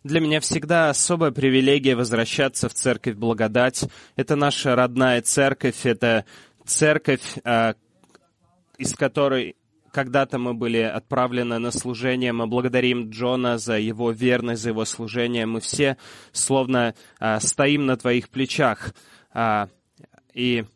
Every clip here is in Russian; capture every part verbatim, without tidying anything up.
Для меня всегда особая привилегия возвращаться в Церковь Благодать. Это наша родная церковь, это церковь, из которой когда-то мы были отправлены на служение. Мы благодарим Джона за его верность, за его служение. Мы все словно стоим на твоих плечах. И,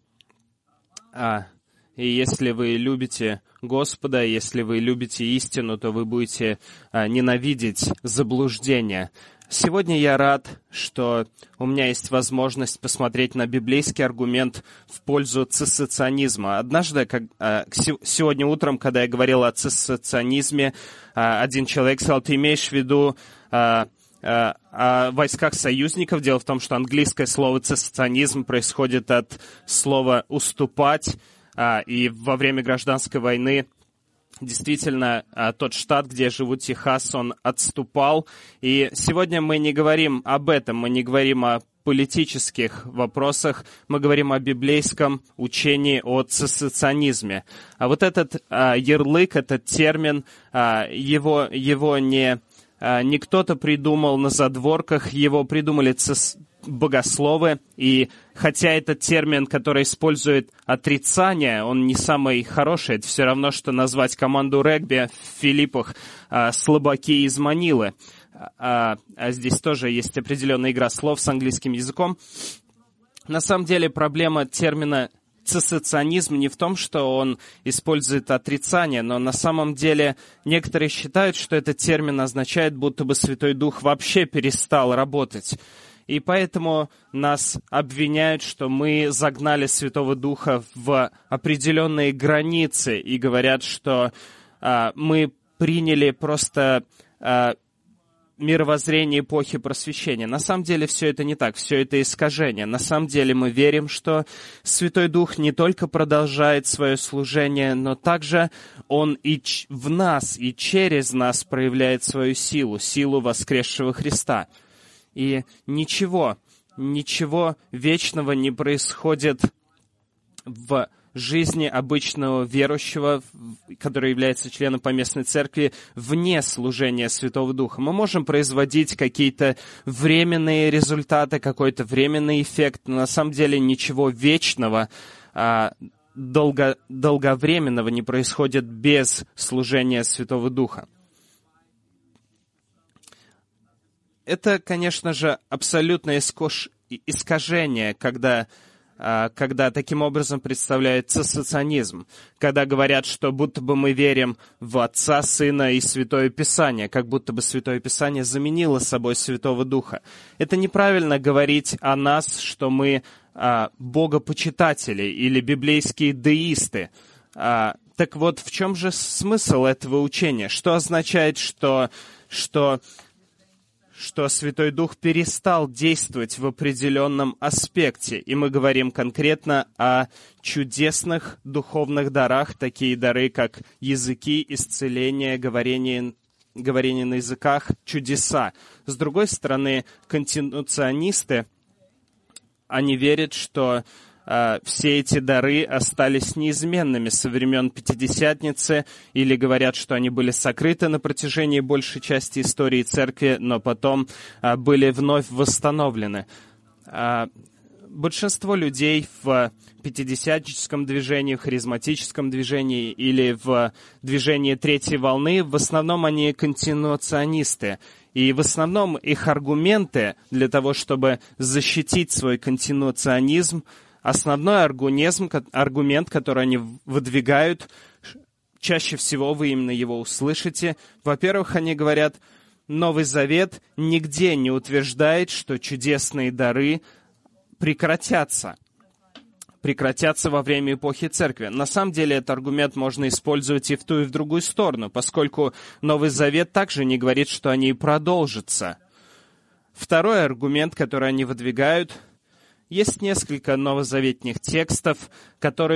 и если вы любите Господа, если вы любите истину, то вы будете а, ненавидеть заблуждение. Сегодня я рад, что у меня есть возможность посмотреть на библейский аргумент в пользу цессационизма. Однажды, как, а, сегодня утром, когда я говорил о цессационизме, а, один человек сказал: ты имеешь в виду а, а, о войсках союзников? Дело в том, что английское слово цессационизм происходит от слова «уступать». И во время гражданской войны действительно тот штат, где живут Техас, он отступал. И сегодня мы не говорим об этом, мы не говорим о политических вопросах, мы говорим о библейском учении о цессационизме. А вот этот а, ярлык, этот термин, а, его, его не, а, не кто-то придумал на задворках, его придумали цесс... богословы, и хотя этот термин, который использует отрицание, он не самый хороший, это все равно, что назвать команду регби в Филиппах а, слабаки из Манилы. А, а здесь тоже есть определенная игра слов с английским языком. На самом деле проблема термина цессационизм не в том, что он использует отрицание, но на самом деле некоторые считают, что этот термин означает, будто бы Святой Дух вообще перестал работать. И поэтому нас обвиняют, что мы загнали Святого Духа в определенные границы и говорят, что а, мы приняли просто а, мировоззрение эпохи Просвещения. На самом деле все это не так, все это искажение. На самом деле мы верим, что Святой Дух не только продолжает свое служение, но также Он и в нас, и через нас проявляет свою силу, силу воскресшего Христа. И ничего, ничего вечного не происходит в жизни обычного верующего, который является членом поместной церкви, вне служения Святого Духа. Мы можем производить какие-то временные результаты, какой-то временный эффект, но на самом деле ничего вечного, долго, долговременного не происходит без служения Святого Духа. Это, конечно же, абсолютное искажение, когда, когда таким образом представляется цессационизм, когда говорят, что будто бы мы верим в Отца, Сына и Святое Писание, как будто бы Святое Писание заменило собой Святого Духа. Это неправильно говорить о нас, что мы богопочитатели или библейские деисты. Так вот, в чем же смысл этого учения? Что означает, что... что что Святой Дух перестал действовать в определенном аспекте. И мы говорим конкретно о чудесных духовных дарах, такие дары, как языки, исцеление, говорение, говорение на языках, чудеса. С другой стороны, континуционисты, они верят, что э, все эти дары остались неизменными со времен Пятидесятницы, или говорят, что они были сокрыты на протяжении большей части истории Церкви, но потом э, были вновь восстановлены. Э, большинство людей в пятидесятническом движении, в харизматическом движении или в движении третьей волны, в основном они континуационисты. И в основном их аргументы для того, чтобы защитить свой континуационизм, основной аргумент, который они выдвигают, чаще всего вы именно его услышите. Во-первых, они говорят, Новый Завет нигде не утверждает, что чудесные дары прекратятся. Прекратятся во время эпохи Церкви. На самом деле, этот аргумент можно использовать и в ту, и в другую сторону, поскольку Новый Завет также не говорит, что они продолжатся. Второй аргумент, который они выдвигают, есть несколько новозаветных текстов, которые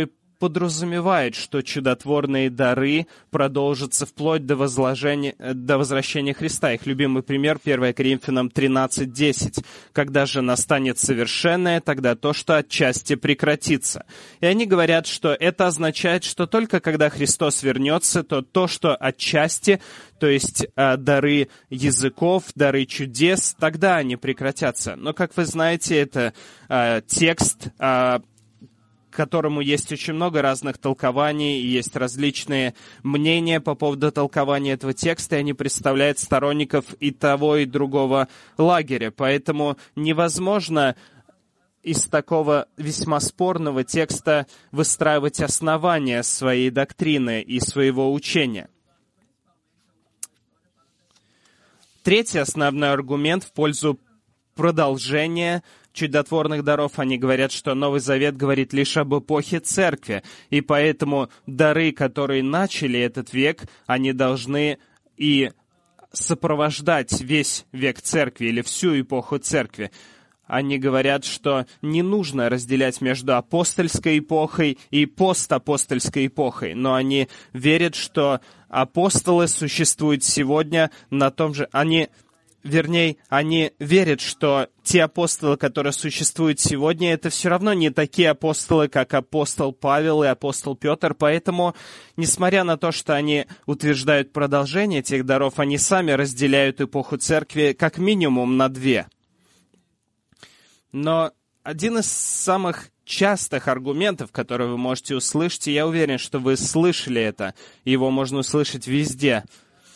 подразумевает, что чудотворные дары продолжатся вплоть до, возложения, до возвращения Христа. Их любимый пример — первое Коринфянам тринадцать десять. «Когда же настанет совершенное, тогда то, что отчасти прекратится». И они говорят, что это означает, что только когда Христос вернется, то то, что отчасти, то есть э, дары языков, дары чудес, тогда они прекратятся. Но, как вы знаете, это э, текст, э, которому есть очень много разных толкований, и есть различные мнения по поводу толкования этого текста, и они представляют сторонников и того, и другого лагеря. Поэтому невозможно из такого весьма спорного текста выстраивать основания своей доктрины и своего учения. Третий основной аргумент в пользу продолжения чудотворных даров. Они говорят, что Новый Завет говорит лишь об эпохе Церкви, и поэтому дары, которые начали этот век, они должны и сопровождать весь век Церкви или всю эпоху Церкви. Они говорят, что не нужно разделять между апостольской эпохой и постапостольской эпохой, но они верят, что апостолы существуют сегодня на том же... Они, вернее, они верят, что те апостолы, которые существуют сегодня, это все равно не такие апостолы, как апостол Павел и апостол Петр, поэтому, несмотря на то, что они утверждают продолжение этих даров, они сами разделяют эпоху Церкви как минимум на две. Но один из самых частых аргументов, которые вы можете услышать, и я уверен, что вы слышали это, его можно услышать везде.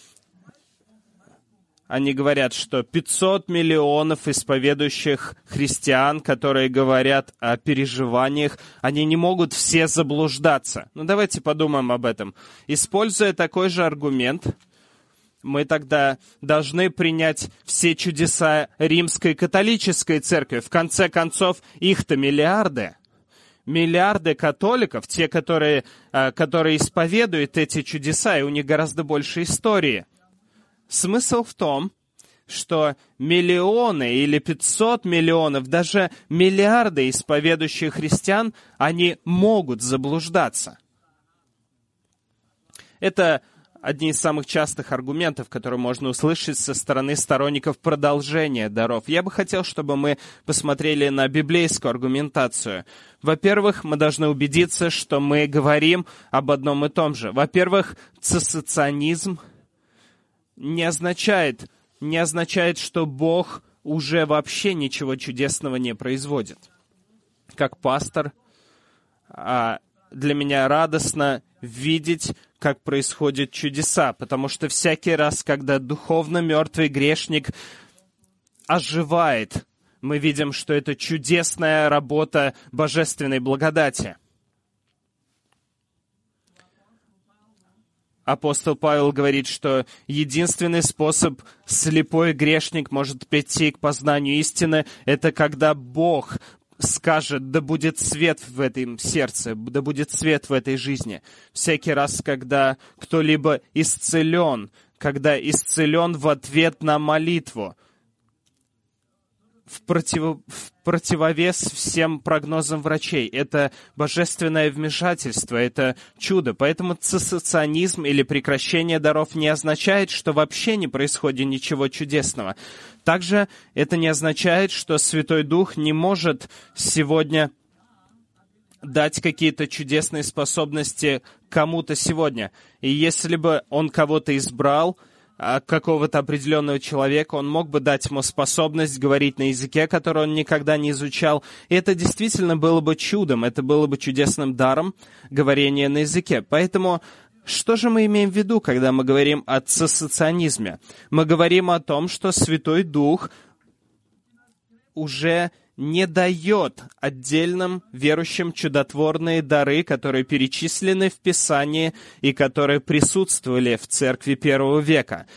Они говорят, что пятьсот миллионов исповедующих христиан, которые говорят о переживаниях, они не могут все заблуждаться. Ну, давайте подумаем об этом. Используя такой же аргумент, мы тогда должны принять все чудеса Римской католической церкви. В конце концов, их-то миллиарды. Миллиарды католиков, те, которые, которые исповедуют эти чудеса, и у них гораздо больше истории. Смысл в том, что миллионы или пятьсот миллионов, даже миллиарды исповедующих христиан, они могут заблуждаться. Это одни из самых частых аргументов, которые можно услышать со стороны сторонников продолжения даров. Я бы хотел, чтобы мы посмотрели на библейскую аргументацию. Во-первых, мы должны убедиться, что мы говорим об одном и том же. Во-первых, цессационизм не означает, не означает, что Бог уже вообще ничего чудесного не производит. Как пастор, для меня радостно видеть, как происходят чудеса, потому что всякий раз, когда духовно мертвый грешник оживает, мы видим, что это чудесная работа божественной благодати. Апостол Павел говорит, что единственный способ слепой грешник может прийти к познанию истины, это когда Бог скажет: да будет свет в этом сердце, да будет свет в этой жизни. Всякий раз, когда кто-либо исцелен, когда исцелен в ответ на молитву, в, против... в противовес всем прогнозам врачей. Это божественное вмешательство, это чудо. Поэтому цессационизм или прекращение даров не означает, что вообще не происходит ничего чудесного. Также это не означает, что Святой Дух не может сегодня дать какие-то чудесные способности кому-то сегодня. И если бы Он кого-то избрал, какого-то определенного человека, он мог бы дать ему способность говорить на языке, который он никогда не изучал. И это действительно было бы чудом, это было бы чудесным даром говорения на языке. Поэтому что же мы имеем в виду, когда мы говорим о цессационизме? Мы говорим о том, что Святой Дух уже не дает отдельным верующим чудотворные дары, которые перечислены в Писании и которые присутствовали в церкви первого века.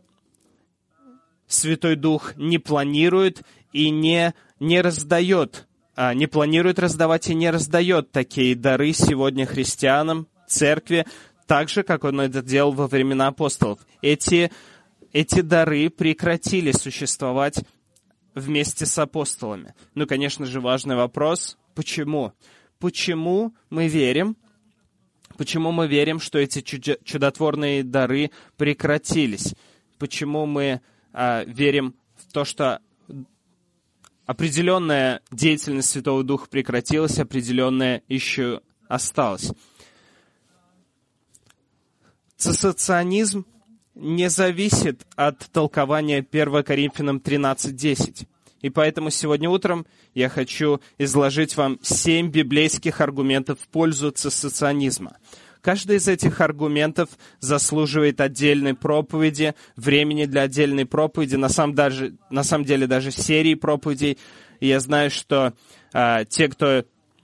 Святой Дух не планирует и не, не раздает, а, не планирует раздавать и не раздает такие дары сегодня христианам, церкви, так же, как Он это делал во времена апостолов. Эти, эти дары прекратили существовать вместе с апостолами. Ну, конечно же, важный вопрос. Почему? Почему мы верим, Почему мы верим, что эти чудотворные дары прекратились? Почему мы а, верим в то, что определенная деятельность Святого Духа прекратилась, определенная еще осталась? Цессационизм не зависит от толкования первое Коринфянам тринадцать десять. И поэтому сегодня утром я хочу изложить вам семь библейских аргументов в пользу цессационизма. Каждый из этих аргументов заслуживает отдельной проповеди, времени для отдельной проповеди, на самом, даже, на самом деле даже серии проповедей. И я знаю, что а, те, кто,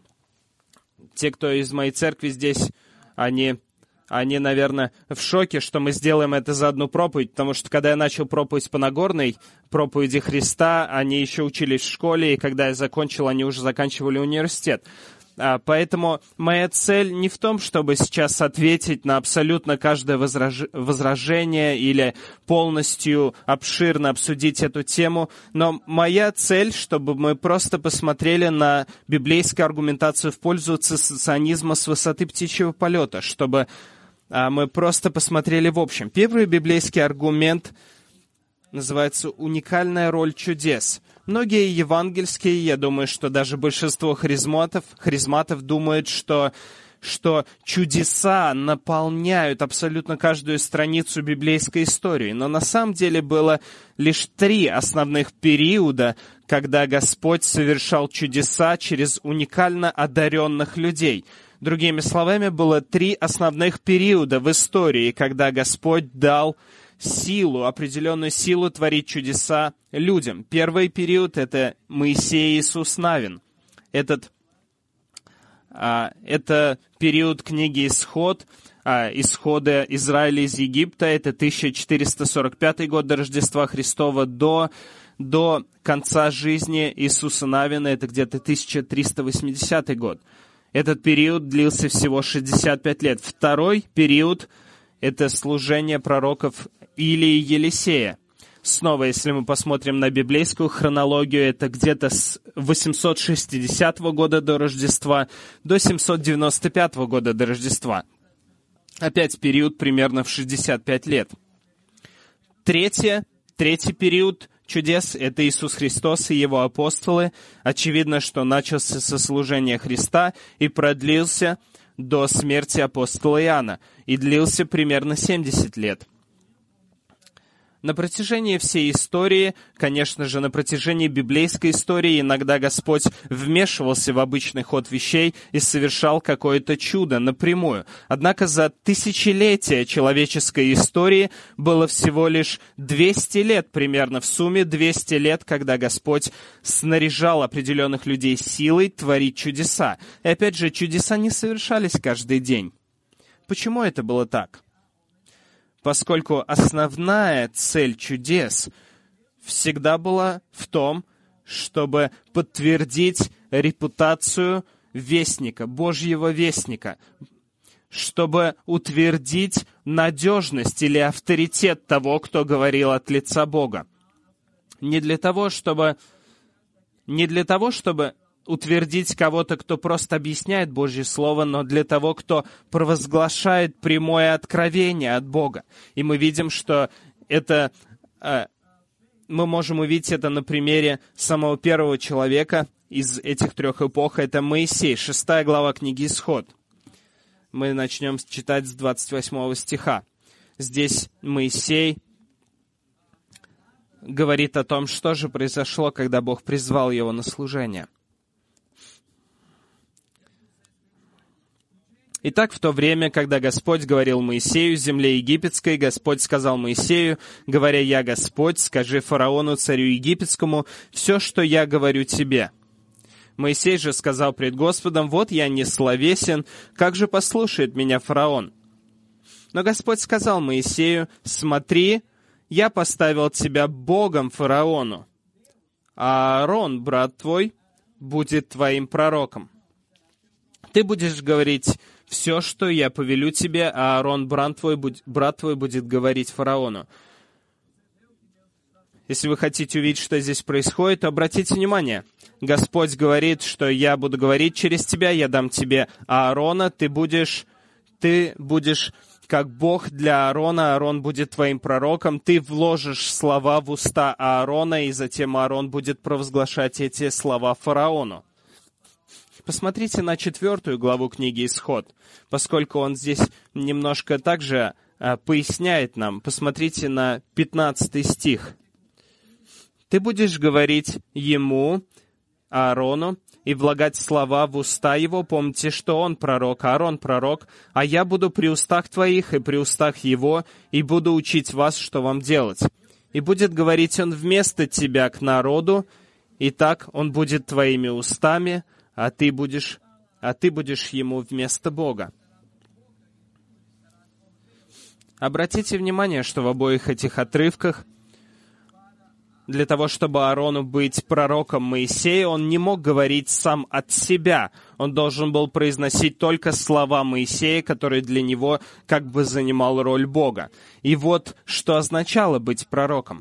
те, кто из моей церкви здесь, они... Они, наверное, в шоке, что мы сделаем это за одну проповедь, потому что, когда я начал проповедь по Нагорной, проповеди Христа, они еще учились в школе, и когда я закончил, они уже заканчивали университет. Поэтому моя цель не в том, чтобы сейчас ответить на абсолютно каждое возраж... возражение или полностью обширно обсудить эту тему, но моя цель, чтобы мы просто посмотрели на библейскую аргументацию в пользу цессационизма с высоты птичьего полета, чтобы мы просто посмотрели в общем. Первый библейский аргумент называется «Уникальная роль чудес». Многие евангельские, я думаю, что даже большинство харизматов, харизматов думают, что, что чудеса наполняют абсолютно каждую страницу библейской истории. Но на самом деле было лишь три основных периода, когда Господь совершал чудеса через уникально одаренных людей. Другими словами, было три основных периода в истории, когда Господь дал силу, определенную силу творить чудеса людям. Первый период — это Моисей и Иисус Навин. Этот, а, это период книги «Исход», а, исхода Израиля из Египта. Это тысяча четыреста сорок пятый год до Рождества Христова до, до конца жизни Иисуса Навина. Это где-то тысяча триста восьмидесятый год. Этот период длился всего шестьдесят пять лет. Второй период — это служение пророков Илии и Елисея. Снова, если мы посмотрим на библейскую хронологию, это где-то с восемьсот шестидесятого года до Рождества до семьсот девяносто пятого года до Рождества. Опять период примерно в шестьдесят пять лет. Третье, третий период чудес — это Иисус Христос и Его апостолы. Очевидно, что начался со служения Христа и продлился до смерти апостола Иоанна, и длился примерно семьдесят лет. На протяжении всей истории, конечно же, на протяжении библейской истории иногда Господь вмешивался в обычный ход вещей и совершал какое-то чудо напрямую. Однако за тысячелетия человеческой истории было всего лишь двести лет, примерно в сумме двести лет, когда Господь снаряжал определенных людей силой творить чудеса. И опять же, чудеса не совершались каждый день. Почему это было так? Поскольку основная цель чудес всегда была в том, чтобы подтвердить репутацию вестника, Божьего вестника, чтобы утвердить надежность или авторитет того, кто говорил от лица Бога. Не для того, чтобы, не для того, чтобы утвердить кого-то, кто просто объясняет Божье Слово, но для того, кто провозглашает прямое откровение от Бога. И мы видим, что это... Мы можем увидеть это на примере самого первого человека из этих трех эпох. Это Моисей, шестая глава книги «Исход». Мы начнем читать с двадцать восьмого стиха. Здесь Моисей говорит о том, что же произошло, когда Бог призвал его на служение. Итак, в то время, когда Господь говорил Моисею, земле египетской, Господь сказал Моисею, говоря: «Я Господь, скажи фараону, царю египетскому, все, что я говорю тебе». Моисей же сказал пред Господом: «Вот я не словесен, как же послушает меня фараон?» Но Господь сказал Моисею: «Смотри, я поставил тебя Богом фараону, а Аарон, брат твой, будет твоим пророком. Ты будешь говорить все, что я повелю тебе, а Аарон, брат твой, брат твой, будет говорить фараону». Если вы хотите увидеть, что здесь происходит, то обратите внимание. Господь говорит, что я буду говорить через тебя, я дам тебе Аарона, ты будешь, Ты будешь как Бог для Аарона, Аарон будет твоим пророком. Ты вложишь слова в уста Аарона, и затем Аарон будет провозглашать эти слова фараону. Посмотрите на четвертую главу книги «Исход», поскольку он здесь немножко также а, поясняет нам. Посмотрите на пятнадцатый стих. «Ты будешь говорить ему, Аарону, и влагать слова в уста его. Помните, что он пророк, Аарон пророк, а я буду при устах твоих и при устах его, и буду учить вас, что вам делать. И будет говорить он вместо тебя к народу, и так он будет твоими устами, а ты будешь, а ты будешь ему вместо Бога». Обратите внимание, что в обоих этих отрывках для того, чтобы Аарону быть пророком Моисея, он не мог говорить сам от себя. Он должен был произносить только слова Моисея, который для него как бы занимал роль Бога. И вот что означало быть пророком.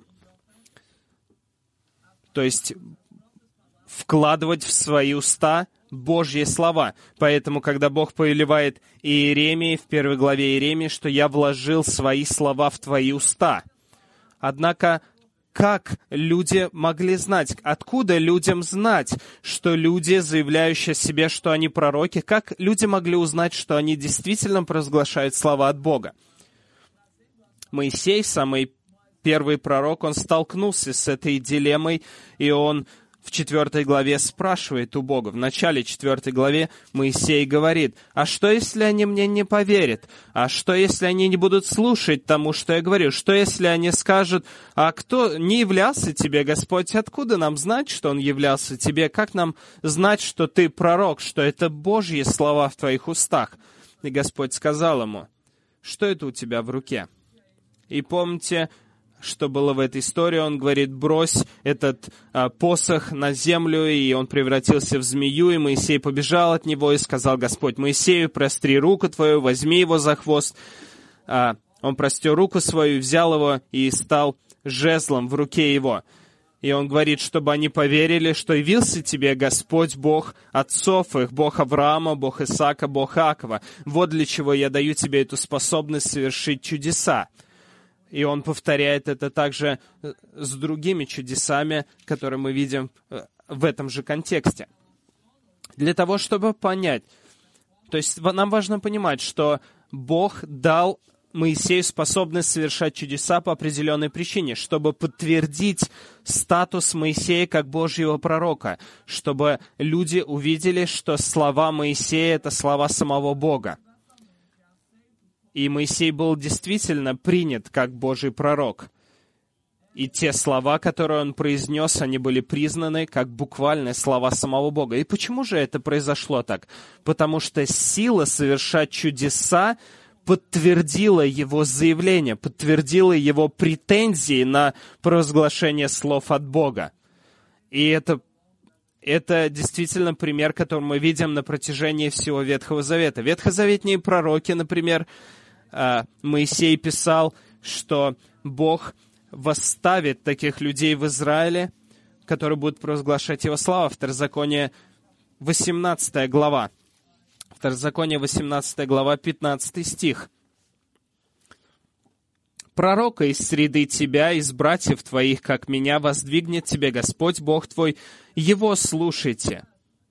То есть вкладывать в свои уста Божьи слова. Поэтому, когда Бог повелевает Иеремии в первой главе Иеремии, что «я вложил свои слова в твои уста». Однако, как люди могли знать, откуда людям знать, что люди, заявляющие о себе, что они пророки, как люди могли узнать, что они действительно провозглашают слова от Бога? Моисей, самый первый пророк, он столкнулся с этой дилеммой, и он в четвертой главе спрашивает у Бога. В начале четвертой главе Моисей говорит: «А что, если они мне не поверят? А что, если они не будут слушать тому, что я говорю? Что, если они скажут: а кто не являлся тебе, Господь? Откуда нам знать, что он являлся тебе? Как нам знать, что ты пророк, что это Божьи слова в твоих устах?» И Господь сказал ему: «Что это у тебя в руке?» И помните, что было в этой истории. Он говорит: брось этот а, посох на землю, и он превратился в змею, и Моисей побежал от него, и сказал Господь Моисею: простри руку твою, возьми его за хвост. А, он простер руку свою, взял его и стал жезлом в руке его. И он говорит, чтобы они поверили, что явился тебе Господь, Бог отцов их, Бог Авраама, Бог Исаака, Бог Иакова. Вот для чего я даю тебе эту способность совершить чудеса. И он повторяет это также с другими чудесами, которые мы видим в этом же контексте. Для того, чтобы понять, то есть нам важно понимать, что Бог дал Моисею способность совершать чудеса по определенной причине, чтобы подтвердить статус Моисея как Божьего пророка, чтобы люди увидели, что слова Моисея — это слова самого Бога. И Моисей был действительно принят как Божий пророк. И те слова, которые он произнес, они были признаны как буквальные слова самого Бога. И почему же это произошло так? Потому что сила совершать чудеса подтвердила его заявление, подтвердила его претензии на провозглашение слов от Бога. И это, это действительно пример, который мы видим на протяжении всего Ветхого Завета. Ветхозаветные пророки, например, Моисей писал, что Бог восставит таких людей в Израиле, которые будут провозглашать его слава. Второзаконие восемнадцатая глава. Второзаконие восемнадцатая глава, пятнадцатый стих. «Пророка из среды тебя, из братьев твоих, как меня, воздвигнет тебе Господь Бог твой, его слушайте».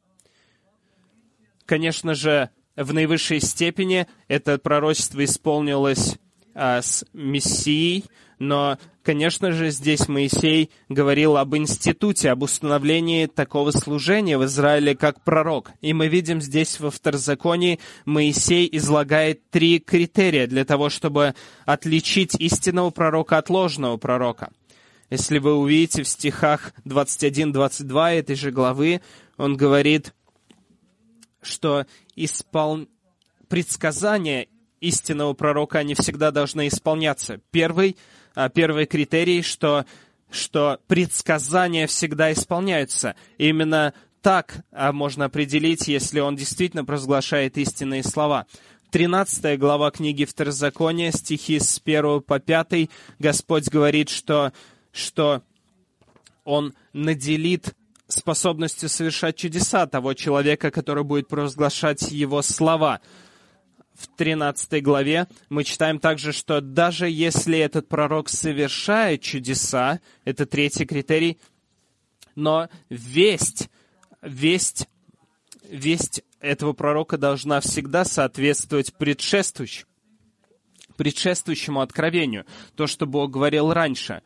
Конечно же, в наивысшей степени это пророчество исполнилось а, с Мессией, но, конечно же, здесь Моисей говорил об институте, об установлении такого служения в Израиле как пророк. И мы видим здесь во Второзаконии Моисей излагает три критерия для того, чтобы отличить истинного пророка от ложного пророка. Если вы увидите в стихах двадцать один двадцать два этой же главы, он говорит, что испол... предсказания истинного пророка, они всегда должны исполняться. Первый, первый критерий, что, что предсказания всегда исполняются. Именно так можно определить, если он действительно провозглашает истинные слова. тринадцатая глава книги Второзакония, стихи с первого по пятый, Господь говорит, что, что Он наделит способностью совершать чудеса того человека, который будет провозглашать его слова. в тринадцатой главе мы читаем также, что даже если этот пророк совершает чудеса, это третий критерий, но весть, весть, весть этого пророка должна всегда соответствовать предшествующему, предшествующему откровению, то, что Бог говорил раньше.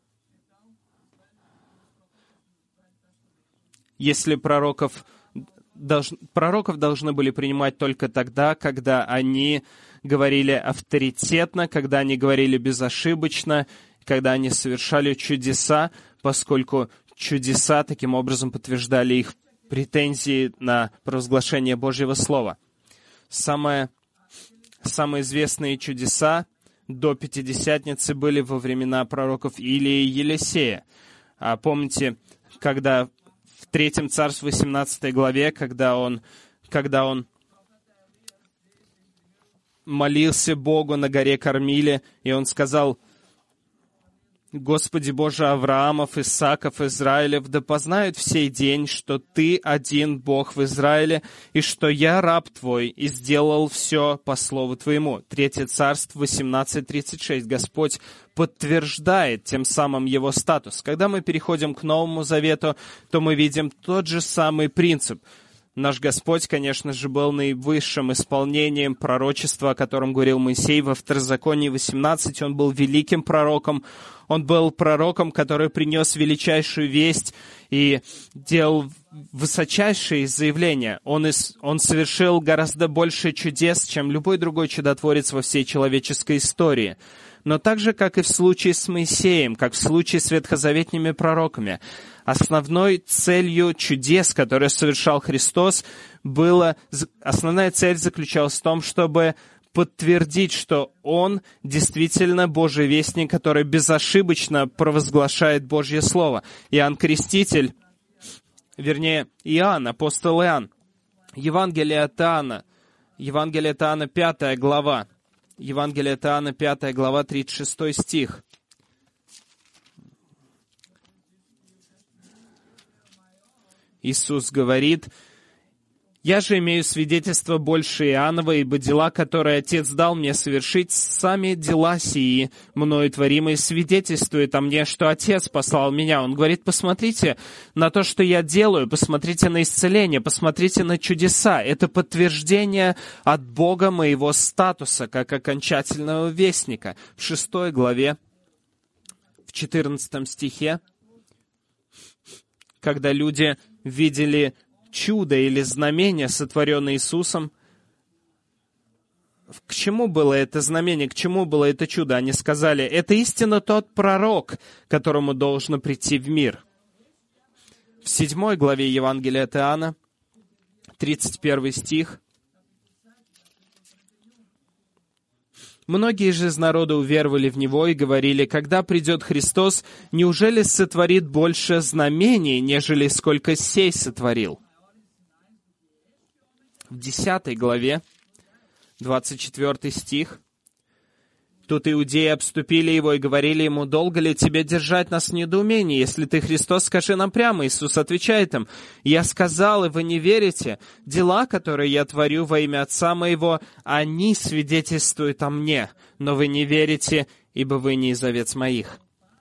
Если пророков, долж, пророков должны были принимать только тогда, когда они говорили авторитетно, когда они говорили безошибочно, когда они совершали чудеса, поскольку чудеса таким образом подтверждали их претензии на провозглашение Божьего Слова. Самое, самые известные чудеса до Пятидесятницы были во времена пророков Илии и Елисея. А помните, когда в Третьем Царстве, восемнадцатой главе, когда он, когда он молился Богу на горе Кормиле, и он сказал: «Господи Боже Авраамов, Исааков, Израилев, да познают в сей день, что Ты один Бог в Израиле, и что я раб Твой, и сделал все по слову Твоему». Третье Царство, восемнадцать тридцать шесть. Господь подтверждает тем самым Его статус. Когда мы переходим к Новому Завету, то мы видим тот же самый принцип. Наш Господь, конечно же, был наивысшим исполнением пророчества, о котором говорил Моисей во Второзаконии восемнадцать. Он был великим пророком. Он был пророком, который принес величайшую весть и делал высочайшие заявления. Он, из, он совершил гораздо больше чудес, чем любой другой чудотворец во всей человеческой истории. Но так же, как и в случае с Моисеем, как в случае с ветхозаветными пророками, основной целью чудес, которые совершал Христос, было, основная цель заключалась в том, чтобы подтвердить, что Он действительно Божий вестник, который безошибочно провозглашает Божье Слово. Иоанн Креститель, вернее, Иоанн, апостол Иоанн, Евангелие от Иоанна, Евангелие от Иоанна, пятая глава, Евангелие от Иоанна, пятая глава, тридцать шестой стих. Иисус говорит: «Я же имею свидетельство больше Иоаннова, ибо дела, которые Отец дал мне совершить, сами дела сии, мною творимые, свидетельствуют о мне, что Отец послал меня». Он говорит: посмотрите на то, что я делаю, посмотрите на исцеление, посмотрите на чудеса. Это подтверждение от Бога моего статуса, как окончательного вестника. В шестой главе, в четырнадцатом стихе, когда люди видели чудо или знамение, сотворенное Иисусом. К чему было это знамение, к чему было это чудо? Они сказали: это истинно тот пророк, которому должно прийти в мир. В седьмой главе Евангелия от Иоанна, тридцать первый стих. «Многие же из народа уверовали в Него и говорили: когда придет Христос, неужели сотворит больше знамений, нежели сколько сей сотворил?» В десятой главе, двадцать четвёртый стих. «Тут иудеи обступили его и говорили ему: долго ли тебе держать нас в недоумении? Если ты Христос, скажи нам прямо». Иисус отвечает им: «Я сказал, и вы не верите. Дела, которые я творю во имя Отца моего, они свидетельствуют о мне, но вы не верите, ибо вы не из овец моих».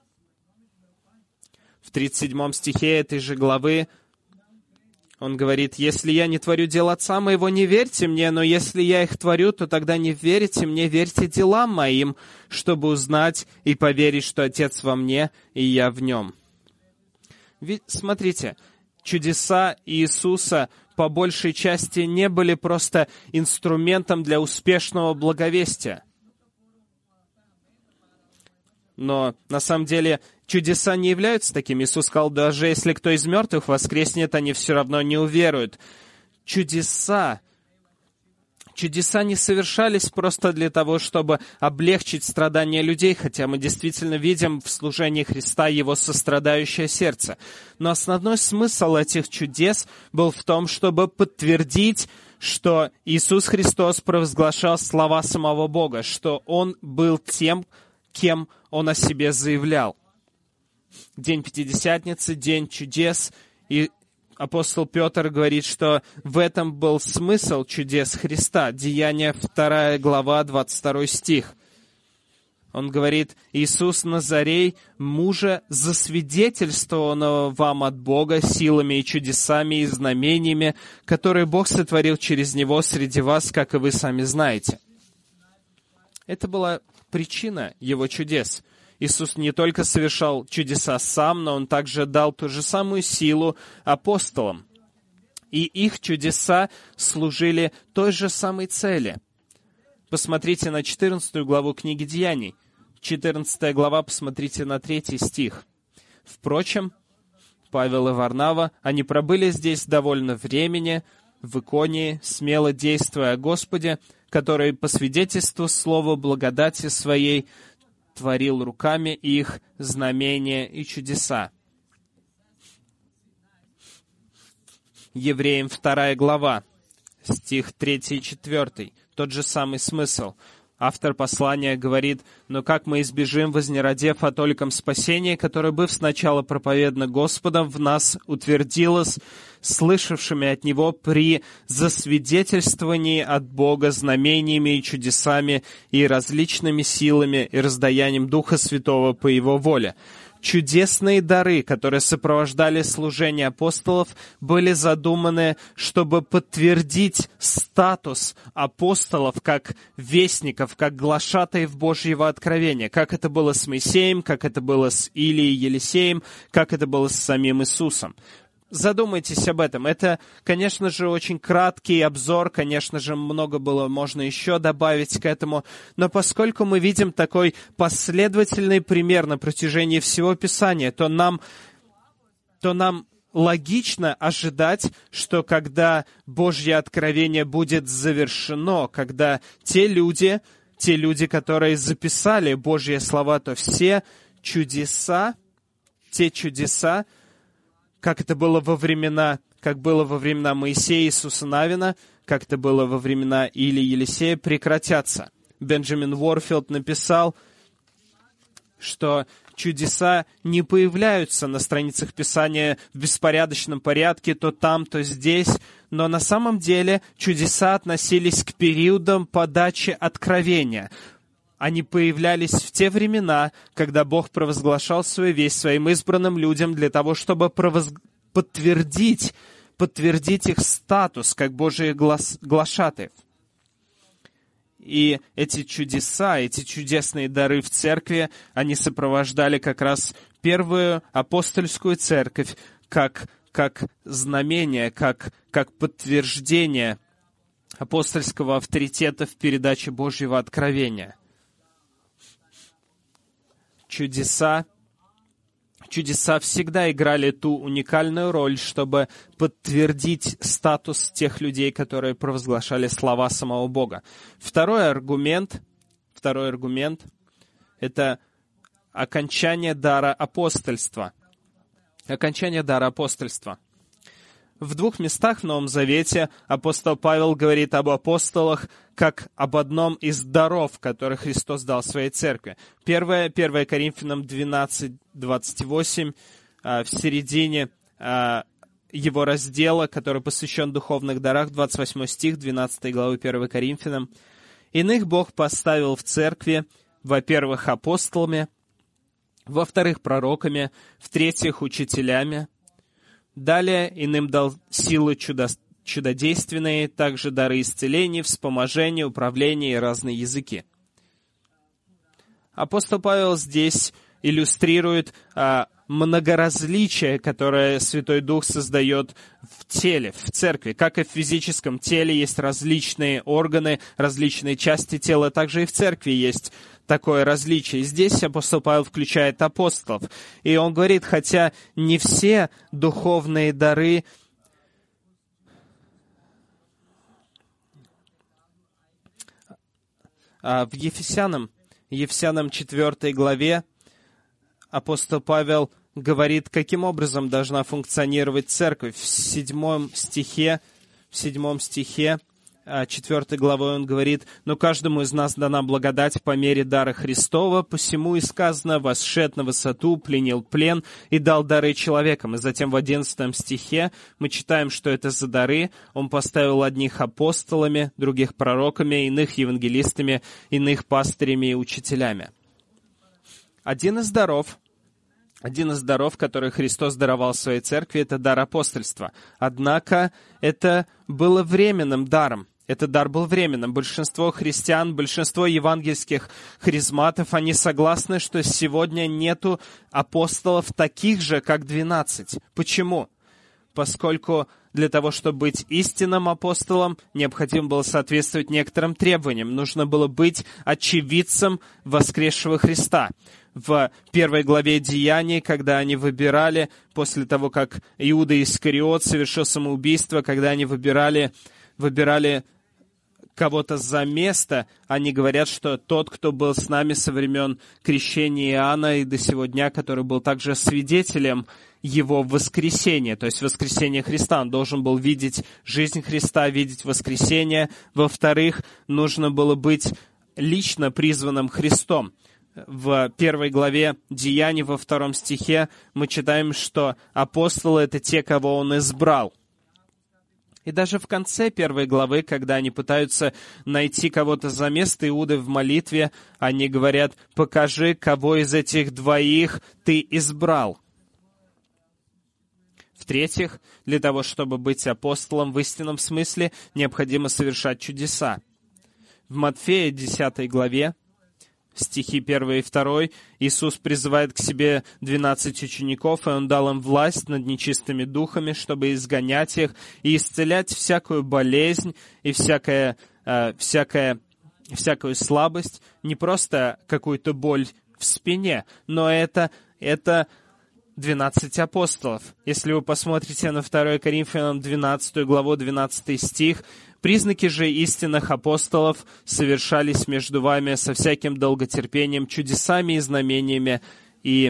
В тридцать седьмом стихе этой же главы он говорит: «Если я не творю дел Отца моего, не верьте мне, но если я их творю, то тогда не верите мне, верьте делам моим, чтобы узнать и поверить, что Отец во мне, и я в нем». Ведь, смотрите, чудеса Иисуса по большей части не были просто инструментом для успешного благовестия. Но на самом деле чудеса не являются такими. Иисус сказал: даже если кто из мертвых воскреснет, они все равно не уверуют. Чудеса, чудеса не совершались просто для того, чтобы облегчить страдания людей, хотя мы действительно видим в служении Христа Его сострадающее сердце. Но основной смысл этих чудес был в том, чтобы подтвердить, что Иисус Христос провозглашал слова самого Бога, что Он был тем, кем Он о себе заявлял. День Пятидесятницы, день чудес, и апостол Петр говорит, что в этом был смысл чудес Христа. Деяния вторая глава, двадцать второй стих. Он говорит: «Иисус Назарей, мужа, засвидетельствованного вам от Бога силами и чудесами и знамениями, которые Бог сотворил через Него среди вас, как и вы сами знаете». Это была причина Его чудес. Иисус не только совершал чудеса сам, но Он также дал ту же самую силу апостолам. И их чудеса служили той же самой цели. Посмотрите на четырнадцатую главу книги Деяний. четырнадцатая глава, посмотрите на третий стих. «Впрочем, Павел и Варнава, они пробыли здесь довольно времени, в Иконии, смело действуя о Господе, который по свидетельству слова благодати своей творил руками их знамения и чудеса». Евреям вторая глава, стих третий и четвертый. Тот же самый смысл. Автор послания говорит: «Но как мы избежим, вознеродев о толиком спасении, которое, быв сначала проповедано Господом, в нас утвердилось, слышавшими от Него при засвидетельствовании от Бога знамениями и чудесами и различными силами и раздаянием Духа Святого по Его воле». Чудесные дары, которые сопровождали служение апостолов, были задуманы, чтобы подтвердить статус апостолов как вестников, как глашатаев Божьего откровения, как это было с Моисеем, как это было с Илией, Елисеем, как это было с самим Иисусом. Задумайтесь об этом. Это, конечно же, очень краткий обзор, конечно же, много было можно еще добавить к этому, но поскольку мы видим такой последовательный пример на протяжении всего Писания, то нам, то нам логично ожидать, что когда Божье откровение будет завершено, когда те люди, те люди, которые записали Божьи слова, то все чудеса, те чудеса, как это было во времена, как было во времена Моисея, Иисуса Навина, как это было во времена Илии, Елисея, прекратятся. Бенджамин Уорфилд написал, что чудеса не появляются на страницах Писания в беспорядочном порядке, то там, то здесь, но на самом деле чудеса относились к периодам подачи откровения. Они появлялись в те времена, когда Бог провозглашал свою весть своим избранным людям для того, чтобы провоз... подтвердить, подтвердить их статус как Божьи глас... глашатаев. И эти чудеса, эти чудесные дары в церкви, они сопровождали как раз первую апостольскую церковь как, как знамение, как, как подтверждение апостольского авторитета в передаче Божьего откровения. Чудеса, чудеса всегда играли ту уникальную роль, чтобы подтвердить статус тех людей, которые провозглашали слова самого Бога. Второй аргумент, второй аргумент – это окончание дара апостольства. Окончание дара апостольства. В двух местах в Новом Завете апостол Павел говорит об апостолах как об одном из даров, который Христос дал своей церкви. Первое, первое Коринфянам двенадцать, двадцать восемь, в середине его раздела, который посвящен духовных дарах, двадцать восьмой стих двенадцатой главы первого Коринфянам. «Иных Бог поставил в церкви, во-первых, апостолами, во-вторых, пророками, в-третьих, учителями. Далее иным дал силы чудо, чудодейственные, также дары исцелений, вспоможения, управления и разные языки». Апостол Павел здесь иллюстрирует а, многоразличие, которое Святой Дух создает в теле, в церкви. Как и в физическом теле есть различные органы, различные части тела, также и в церкви есть такое различие. И здесь апостол Павел включает апостолов. И он говорит, хотя не все духовные дары а в Ефесянам, Ефесянам четвёртой главе апостол Павел говорит, каким образом должна функционировать церковь. В седьмом стихе, в седьмом стихе четвёртой главой он говорит: «Но каждому из нас дана благодать по мере дара Христова, посему и сказано: восшед на высоту, пленил плен и дал дары человекам». И затем в одиннадцатом стихе мы читаем, что это за дары. Он поставил одних апостолами, других пророками, иных евангелистами, иных пастырями и учителями. Один из даров, Один из даров, который Христос даровал своей церкви, это дар апостольства. Однако это было временным даром. Этот дар был временным. Большинство христиан, большинство евангельских харизматов, они согласны, что сегодня нету апостолов таких же, как двенадцать. Почему? Поскольку для того, чтобы быть истинным апостолом, необходимо было соответствовать некоторым требованиям. Нужно было быть очевидцем воскресшего Христа. В первой главе Деяний, когда они выбирали, после того, как Иуда Искариот совершил самоубийство, когда они выбирали, выбирали кого-то за место, они говорят, что тот, кто был с нами со времен крещения Иоанна и до сего дня, который был также свидетелем его воскресения, то есть воскресения Христа, он должен был видеть жизнь Христа, видеть воскресение. Во-вторых, нужно было быть лично призванным Христом. В первой главе Деяний, во втором стихе, мы читаем, что апостолы — это те, кого он избрал. И даже в конце первой главы, когда они пытаются найти кого-то за место Иуды в молитве, они говорят: «Покажи, кого из этих двоих ты избрал». В-третьих, для того, чтобы быть апостолом в истинном смысле, необходимо совершать чудеса. В Матфея десятой главе, стихи первый и второй, Иисус призывает к себе двенадцать учеников, и Он дал им власть над нечистыми духами, чтобы изгонять их и исцелять всякую болезнь и всякое, э, всякое, всякую слабость, не просто какую-то боль в спине, но это, это двенадцать апостолов. Если вы посмотрите на второе Коринфянам двенадцатую главу, двенадцатый стих, «Признаки же истинных апостолов совершались между вами со всяким долготерпением, чудесами и знамениями и,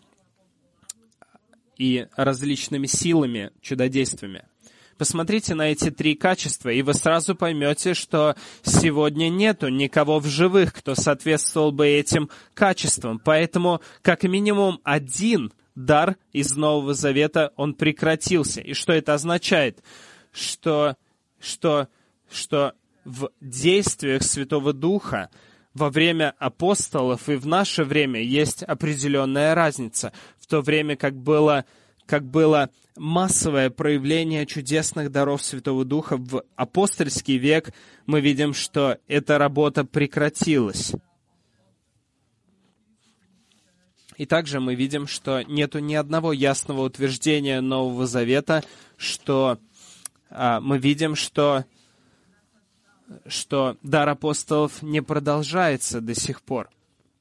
и различными силами, чудодействиями». Посмотрите на эти три качества, и вы сразу поймете, что сегодня нету никого в живых, кто соответствовал бы этим качествам. Поэтому, как минимум, один дар из Нового Завета, он прекратился. И что это означает? Что, что, что в действиях Святого Духа во время апостолов и в наше время есть определенная разница. В то время как было, как было массовое проявление чудесных даров Святого Духа в апостольский век, мы видим, что эта работа прекратилась. И также мы видим, что нету ни одного ясного утверждения Нового Завета, что а, мы видим, что, что дар апостолов не продолжается до сих пор.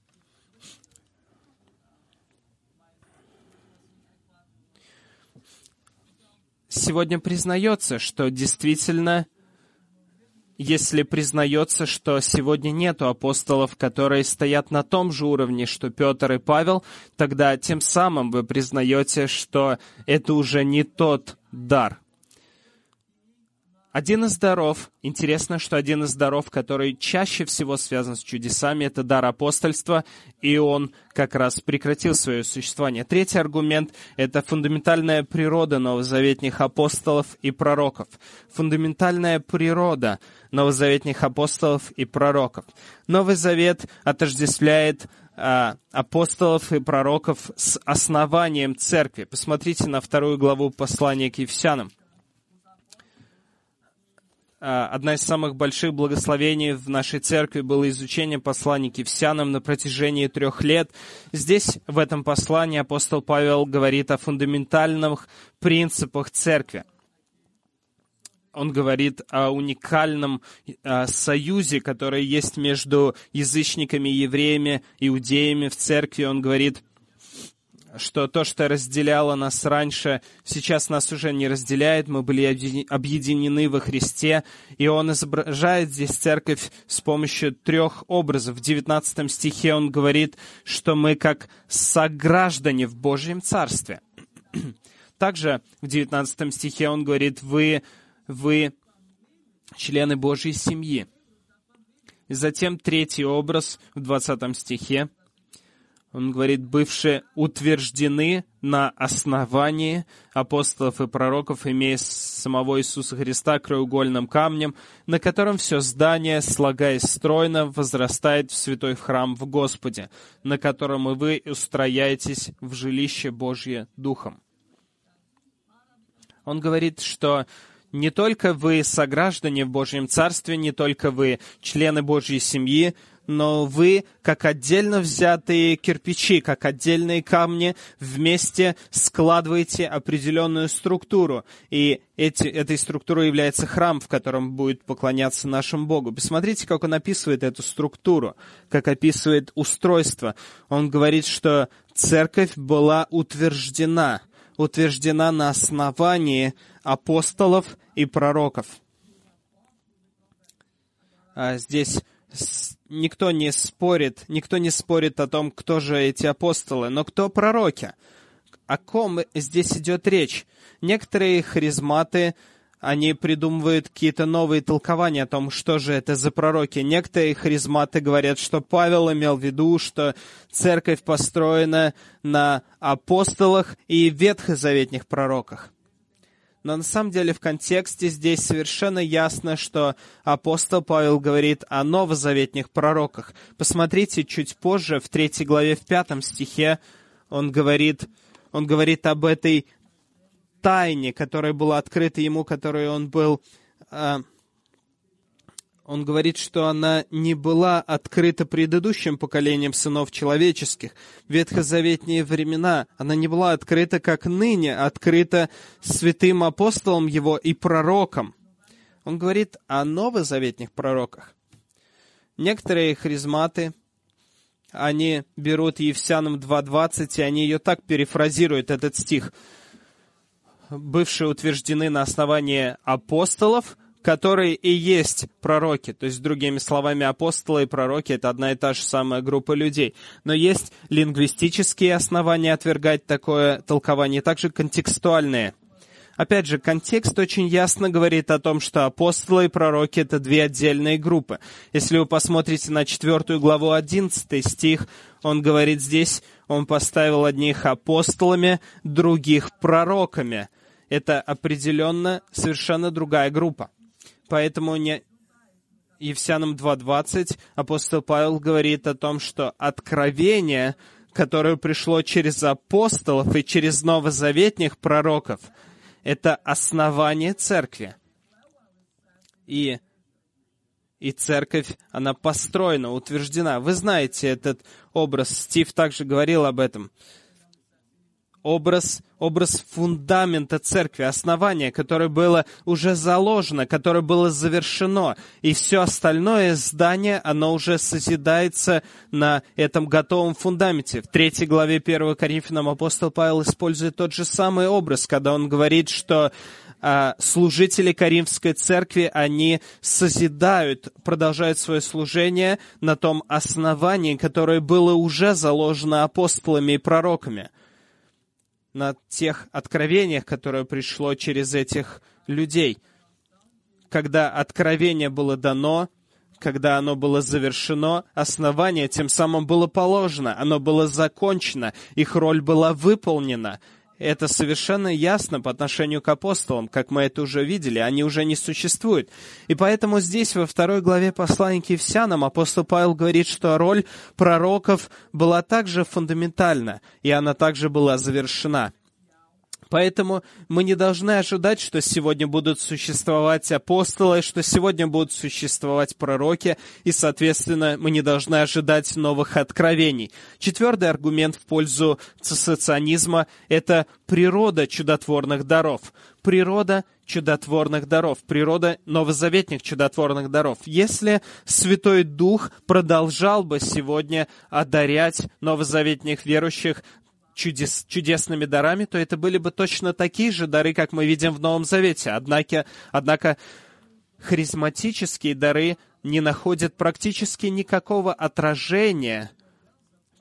Сегодня признается, что действительно, если признается, что сегодня нету апостолов, которые стоят на том же уровне, что Петр и Павел, тогда тем самым вы признаете, что это уже не тот дар. Один из даров, интересно, что один из даров, который чаще всего связан с чудесами, это дар апостольства, и он как раз прекратил свое существование. Третий аргумент — это фундаментальная природа новозаветных апостолов и пророков. Фундаментальная природа новозаветных апостолов и пророков. Новый Завет отождествляет а, апостолов и пророков с основанием церкви. Посмотрите на вторую главу послания к Ефесянам. Одна из самых больших благословений в нашей церкви было изучение посланий к Ефесянам на протяжении трех лет. Здесь, в этом послании, апостол Павел говорит о фундаментальных принципах церкви. Он говорит о уникальном о союзе, который есть между язычниками и евреями, иудеями в церкви. Он говорит, что то, что разделяло нас раньше, сейчас нас уже не разделяет, мы были объединены во Христе, и он изображает здесь церковь с помощью трех образов. В девятнадцатом стихе он говорит, что мы как сограждане в Божьем Царстве. Также в девятнадцатом стихе он говорит, вы, вы члены Божьей семьи. И затем третий образ в двадцатом стихе. Он говорит, бывшие утверждены на основании апостолов и пророков, имея самого Иисуса Христа краеугольным камнем, на котором все здание, слагаясь стройно, возрастает в святой храм в Господе, на котором и вы устрояетесь в жилище Божье Духом. Он говорит, что не только вы сограждане в Божьем Царстве, не только вы члены Божьей семьи, но вы, как отдельно взятые кирпичи, как отдельные камни, вместе складываете определенную структуру. И эти, этой структурой является храм, в котором будет поклоняться нашему Богу. Посмотрите, как он описывает эту структуру, как описывает устройство. Он говорит, что церковь была утверждена, утверждена на основании апостолов и пророков. А здесь никто не спорит, никто не спорит о том, кто же эти апостолы, но кто пророки? О ком здесь идет речь? Некоторые харизматы, они придумывают какие-то новые толкования о том, что же это за пророки. Некоторые харизматы говорят, что Павел имел в виду, что церковь построена на апостолах и ветхозаветных пророках. Но на самом деле в контексте здесь совершенно ясно, что апостол Павел говорит о новозаветных пророках. Посмотрите, чуть позже, в третьей главе, в пятом стихе, он говорит, он говорит об этой тайне, которая была открыта ему, которой он был... Э, он говорит, что она не была открыта предыдущим поколением сынов человеческих. В ветхозаветные времена она не была открыта, как ныне, открыта святым апостолом его и пророком. Он говорит о новозаветных пророках. Некоторые харизматы, они берут Ефесянам два двадцать, и они ее так перефразируют, этот стих. Бывшие утверждены на основании апостолов, которые и есть пророки. То есть, другими словами, апостолы и пророки — это одна и та же самая группа людей. Но есть лингвистические основания отвергать такое толкование, также контекстуальные. Опять же, контекст очень ясно говорит о том, что апостолы и пророки — это две отдельные группы. Если вы посмотрите на четвертую главу, одиннадцатый стих, он говорит здесь, он поставил одних апостолами, других пророками. Это определенно совершенно другая группа. Поэтому не... Ефесянам два двадцать апостол Павел говорит о том, что откровение, которое пришло через апостолов и через новозаветных пророков, это основание церкви. И, и церковь, она построена, утверждена. Вы знаете этот образ, Стив также говорил об этом. Образ, образ фундамента церкви, основания, которое было уже заложено, которое было завершено. И все остальное здание, оно уже созидается на этом готовом фундаменте. В третьей главе первого Коринфянам апостол Павел использует тот же самый образ, когда он говорит, что а, служители Коринфской церкви, они созидают, продолжают свое служение на том основании, которое было уже заложено апостолами и пророками, на тех откровениях, которое пришло через этих людей. Когда откровение было дано, когда оно было завершено, основание тем самым было положено, оно было закончено, их роль была выполнена. Это совершенно ясно по отношению к апостолам, как мы это уже видели, они уже не существуют. И поэтому здесь, во второй главе послания к Ефесянам, апостол Павел говорит, что роль пророков была также фундаментальна, и она также была завершена. Поэтому мы не должны ожидать, что сегодня будут существовать апостолы, что сегодня будут существовать пророки, и, соответственно, мы не должны ожидать новых откровений. Четвертый аргумент в пользу цессационизма — это природа чудотворных даров. Природа чудотворных даров, природа новозаветных чудотворных даров. Если Святой Дух продолжал бы сегодня одарять новозаветных верующих Чудес, чудесными дарами, то это были бы точно такие же дары, как мы видим в Новом Завете. Однако, однако харизматические дары не находят практически никакого отражения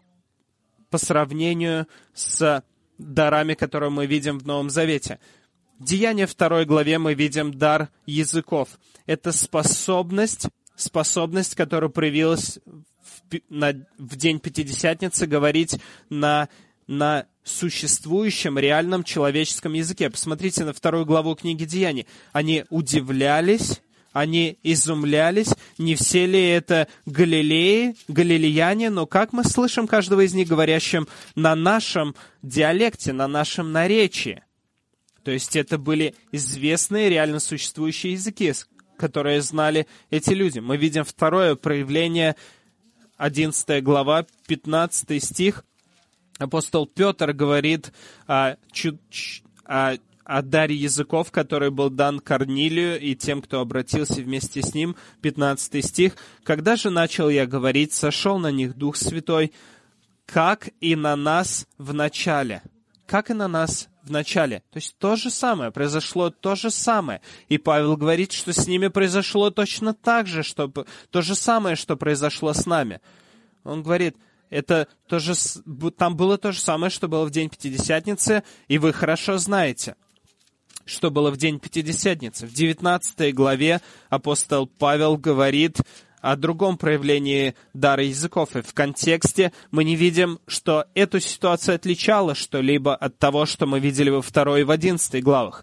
по сравнению с дарами, которые мы видим в Новом Завете. В Деянии второй главе мы видим дар языков. Это способность, способность, которая проявилась в, на, в день Пятидесятницы, говорить на, на существующем, реальном человеческом языке. Посмотрите на вторую главу книги Деяний. Они удивлялись, они изумлялись, не все ли это галилеи, галилеяне, но как мы слышим каждого из них говорящим на нашем диалекте, на нашем наречии. То есть это были известные, реально существующие языки, которые знали эти люди. Мы видим второе проявление, одиннадцатая глава, пятнадцатый стих. Апостол Петр говорит о, о, о даре языков, который был дан Корнилию и тем, кто обратился вместе с ним. пятнадцатый стих. «Когда же начал я говорить, сошел на них Дух Святой, как и на нас в начале». Как и на нас в начале. То есть то же самое, произошло то же самое. И Павел говорит, что с ними произошло точно так же, что, то же самое, что произошло с нами. Он говорит, это то же, там было то же самое, что было в день Пятидесятницы, и вы хорошо знаете, что было в день Пятидесятницы. В девятнадцатой главе апостол Павел говорит о другом проявлении дара языков. И в контексте мы не видим, что эту ситуацию отличало что-либо от того, что мы видели во второй и в одиннадцатой главах.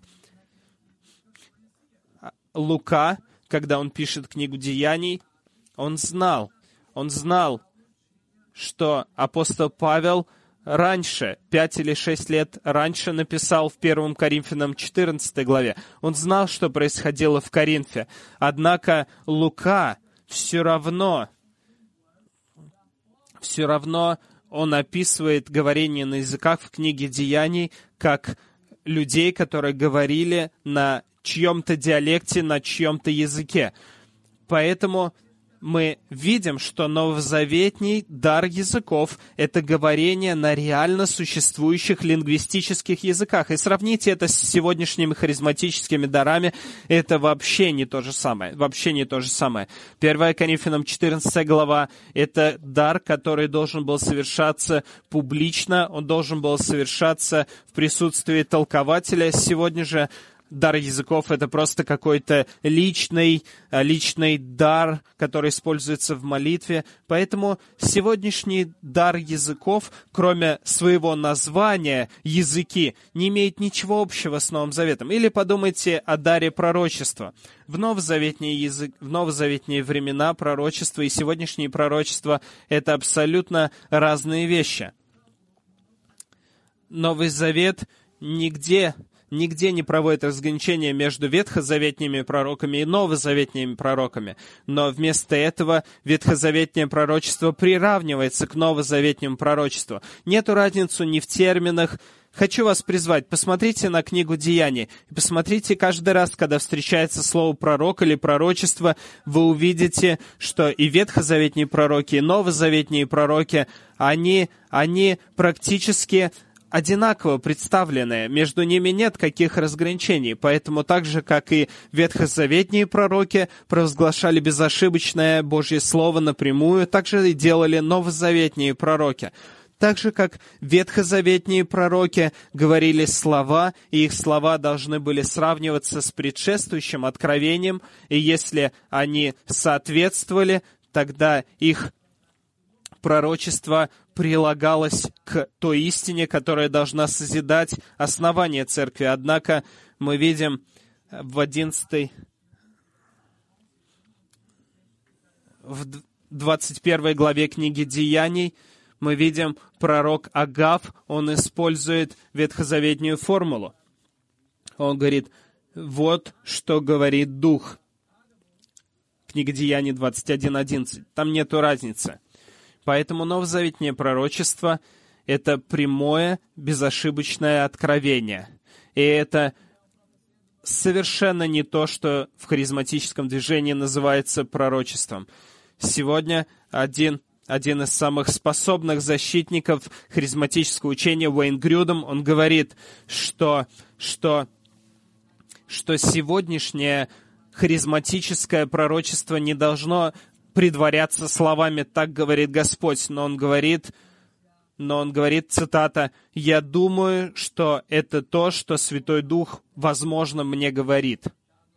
Лука, когда он пишет книгу Деяний, он знал, он знал, что апостол Павел раньше, пять или шесть лет раньше написал в первом Коринфянам четырнадцатой главе. Он знал, что происходило в Коринфе. Однако Лука все равно, все равно он описывает говорение на языках в книге Деяний как людей, которые говорили на чьем-то диалекте, на чьем-то языке. Поэтому мы видим, что новозаветний дар языков — это говорение на реально существующих лингвистических языках. И сравните это с сегодняшними харизматическими дарами, это вообще не то же самое. Вообще не то же самое. первое Коринфянам четырнадцатая глава — это дар, который должен был совершаться публично, он должен был совершаться в присутствии толкователя. Сегодня же дар языков — это просто какой-то личный, личный дар, который используется в молитве. Поэтому сегодняшний дар языков, кроме своего названия «языки», не имеет ничего общего с Новым Заветом. Или подумайте о даре пророчества. В новозаветные, язык, в новозаветные времена пророчество и сегодняшние пророчества — это абсолютно разные вещи. Новый Завет нигде Нигде не проводит разграничения между ветхозаветными пророками и новозаветными пророками. Но вместо этого ветхозаветное пророчество приравнивается к новозаветнему пророчеству. Нету разницы ни в терминах. Хочу вас призвать, посмотрите на книгу Деяний. И посмотрите каждый раз, когда встречается слово пророк или пророчество, вы увидите, что и ветхозаветные пророки, и новозаветные пророки, они, они практически одинаково представлены, между ними нет каких разграничений, поэтому так же, как и ветхозаветные пророки провозглашали безошибочное Божье Слово напрямую, так же и делали новозаветные пророки. Так же, как ветхозаветные пророки говорили слова, и их слова должны были сравниваться с предшествующим откровением, и если они соответствовали, тогда их пророчество прилагалось к той истине, которая должна созидать основание церкви. Однако мы видим в одиннадцатой, в двадцать первой главе книги Деяний, мы видим пророк Агав, он использует ветхозаветную формулу. Он говорит, вот что говорит Дух. Книга Деяний двадцать один одиннадцать. Там нету разницы. Поэтому новозаветное пророчество — это прямое, безошибочное откровение. И это совершенно не то, что в харизматическом движении называется пророчеством. Сегодня один, один из самых способных защитников харизматического учения, Уэйн Грюдем, он говорит, что, что, что сегодняшнее харизматическое пророчество не должно предваряться словами «так говорит Господь», но он говорит, но он говорит, цитата, «Я думаю, что это то, что Святой Дух, возможно, мне говорит».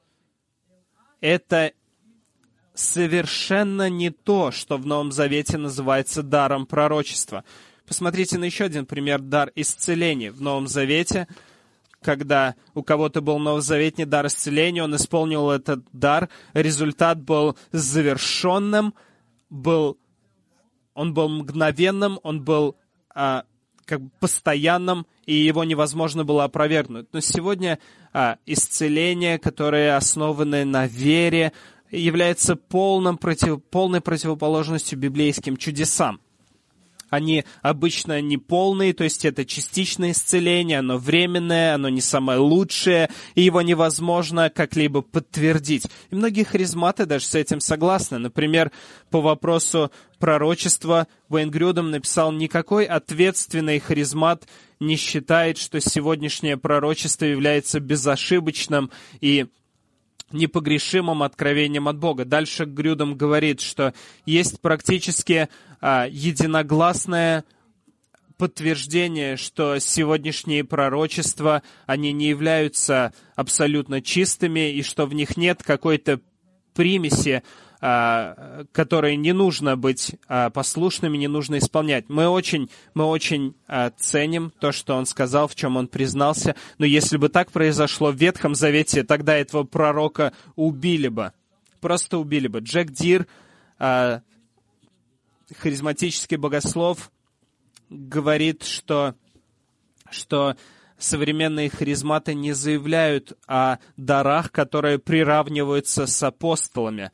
Это совершенно не то, что в Новом Завете называется даром пророчества. Посмотрите на еще один пример, дар исцеления. В Новом Завете, когда у кого-то был новозаветний дар исцеления, он исполнил этот дар, результат был завершенным, был, он был мгновенным, он был а, как бы постоянным, и его невозможно было опровергнуть. Но сегодня а, исцеление, которое основано на вере, является полным против, полной противоположностью библейским чудесам. Они обычно не полные, то есть это частичное исцеление, оно временное, оно не самое лучшее, и его невозможно как-либо подтвердить. И многие харизматы даже с этим согласны. Например, по вопросу пророчества Уэйн Грюдем написал, никакой ответственный харизмат не считает, что сегодняшнее пророчество является безошибочным и непогрешимым откровением от Бога. Дальше Грюдем говорит, что есть практически а, единогласное подтверждение, что сегодняшние пророчества, они не являются абсолютно чистыми, и что в них нет какой-то примеси, а, которой не нужно быть а, послушными, не нужно исполнять. Мы очень, мы очень а, ценим то, что он сказал, в чем он признался, но если бы так произошло в Ветхом Завете, тогда этого пророка убили бы. Просто убили бы. Джек Дир, а, харизматический богослов, говорит, что, что современные харизматы не заявляют о дарах, которые приравниваются с апостолами.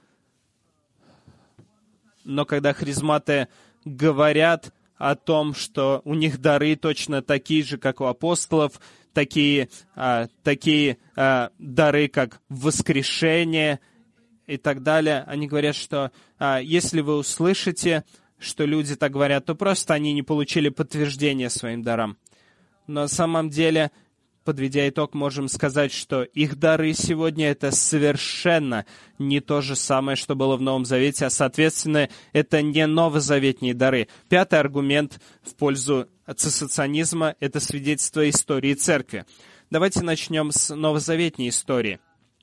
Но когда харизматы говорят о том, что у них дары точно такие же, как у апостолов, такие, а, такие а, дары, как воскрешение и так далее, они говорят, что а, если вы услышите, что люди так говорят, то просто они не получили подтверждения своим дарам. Но на самом деле, подведя итог, можем сказать, что их дары сегодня — это совершенно не то же самое, что было в Новом Завете, а, соответственно, это не новозаветные дары. Пятый аргумент в пользу цессационизма — это свидетельство истории Церкви. Давайте начнем с новозаветней истории.